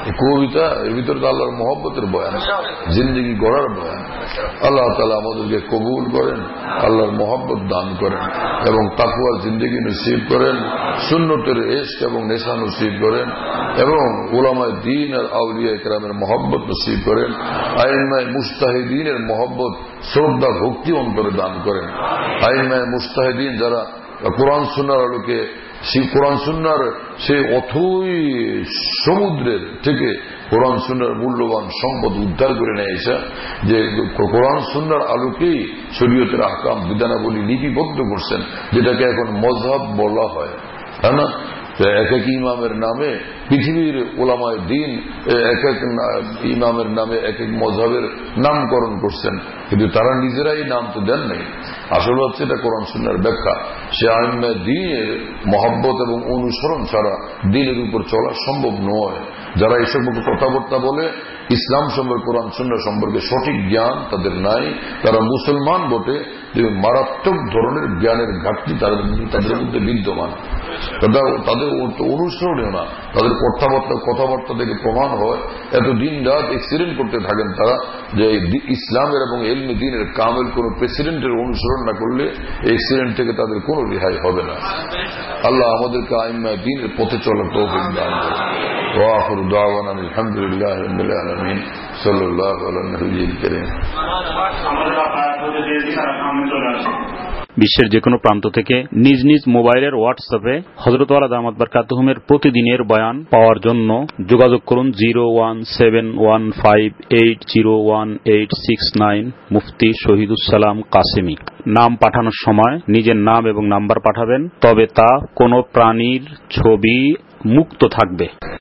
কবিতা এর ভিতরে তো আল্লাহর মহব্বতের বয়ান, জিন্দগি গড়ার বয়ান। আল্লাহ তাআলা আমাদেরকে কবুল করেন, আল্লাহর মহব্বত দান করেন এবং তাকওয়ার জিন্দগি নসিব করেন, সুন্নতের ইশক এবং নেশা নসিব করেন এবং উলামায়ে দ্বীন আর আউলিয়া কেরামের মহব্বত নসিব করেন, আইম্মায়ে মুজতাহিদিনের মহব্বত শ্রদ্ধা ভক্তি অন্তরে দান করেন। আইম্মায়ে মুজতাহিদিন যারা কোরআন সুন্নাহর আলোকে সেই কোরআন সুন্নাহর সেই অথই সমুদ্রের থেকে কোরআন সুন্নাহর মূল্যবান সম্পদ উদ্ধার করে নিয়ে এসে যে কোরআন সুন্নাহর আলোকেই শরীয়তের আহকাম বিধানাবলী লিপিবদ্ধ করছেন, যেটাকে এখন মযহাব বলা হয়, তাই না? এক এক ইমামের নামে পৃথিবীর উলামায়ে দ্বীন এক এক ইমামের নামে এক এক মযহাবের নামকরণ করছেন, কিন্তু তারা নিজেরাই নাম তো দেন নাই। আসলে হচ্ছে এটা কোরআন সুন্নাহর ব্যাখ্যা। সে আইম্মায়ে দ্বীনের মহব্বত এবং অনুসরণ ছাড়া দ্বীনের উপর চলা সম্ভব নয়। যারা এইসব কথাবার্তা বলে ইসলাম সম্পর্কে কোরআন সুন্নাহ সম্পর্কে সঠিক জ্ঞান তাদের নাই, তারা মুসলমান বটে, মারাত্মক ধরনের জ্ঞানের ঘাটতি তাদের তাদের মধ্যে বিদ্যমান। তাদের অনুসরণীয় না, তাদের কথাবার্তা কথাবার্তা থেকে প্রমাণ হয় এত দিন রাত এক্সিডেন্ট করতে থাকেন তারা, যে ইসলামের এবং ইলমে দ্বীনের কামেল কোন প্রেসিডেন্টের অনুসরণ না করলে এক্সিডেন্ট থেকে তাদের কোনো রেহাই হবে না। আল্লাহ আমাদেরকে আইম্মায়ে দ্বীনের পথে চলার তৌফিক দান করুন। ওয়া আখিরু দাওয়ানা আলহামদুলিল্লাহি রাব্বিল আলামিন। সাল্লাল্লাহু আলা নবিয়্যিল কারীম। বিশ্বের যে কোনো প্রান্ত থেকে নিজ নিজ মোবাইলের হোয়াটসঅ্যাপে হযরত ওয়ালা দামাত বারকাতুহুমের প্রতিদিনের বয়ান পাওয়ার জন্য যোগাযোগ করুন zero one seven one five eight zero one eight six nine. Mufti Shahidussalam Qasemi. নাম পাঠানোর সময় নিজের নাম এবং নাম্বার পাঠাবেন, তবে তা কোনো প্রাণীর ছবি মুক্ত থাকবে।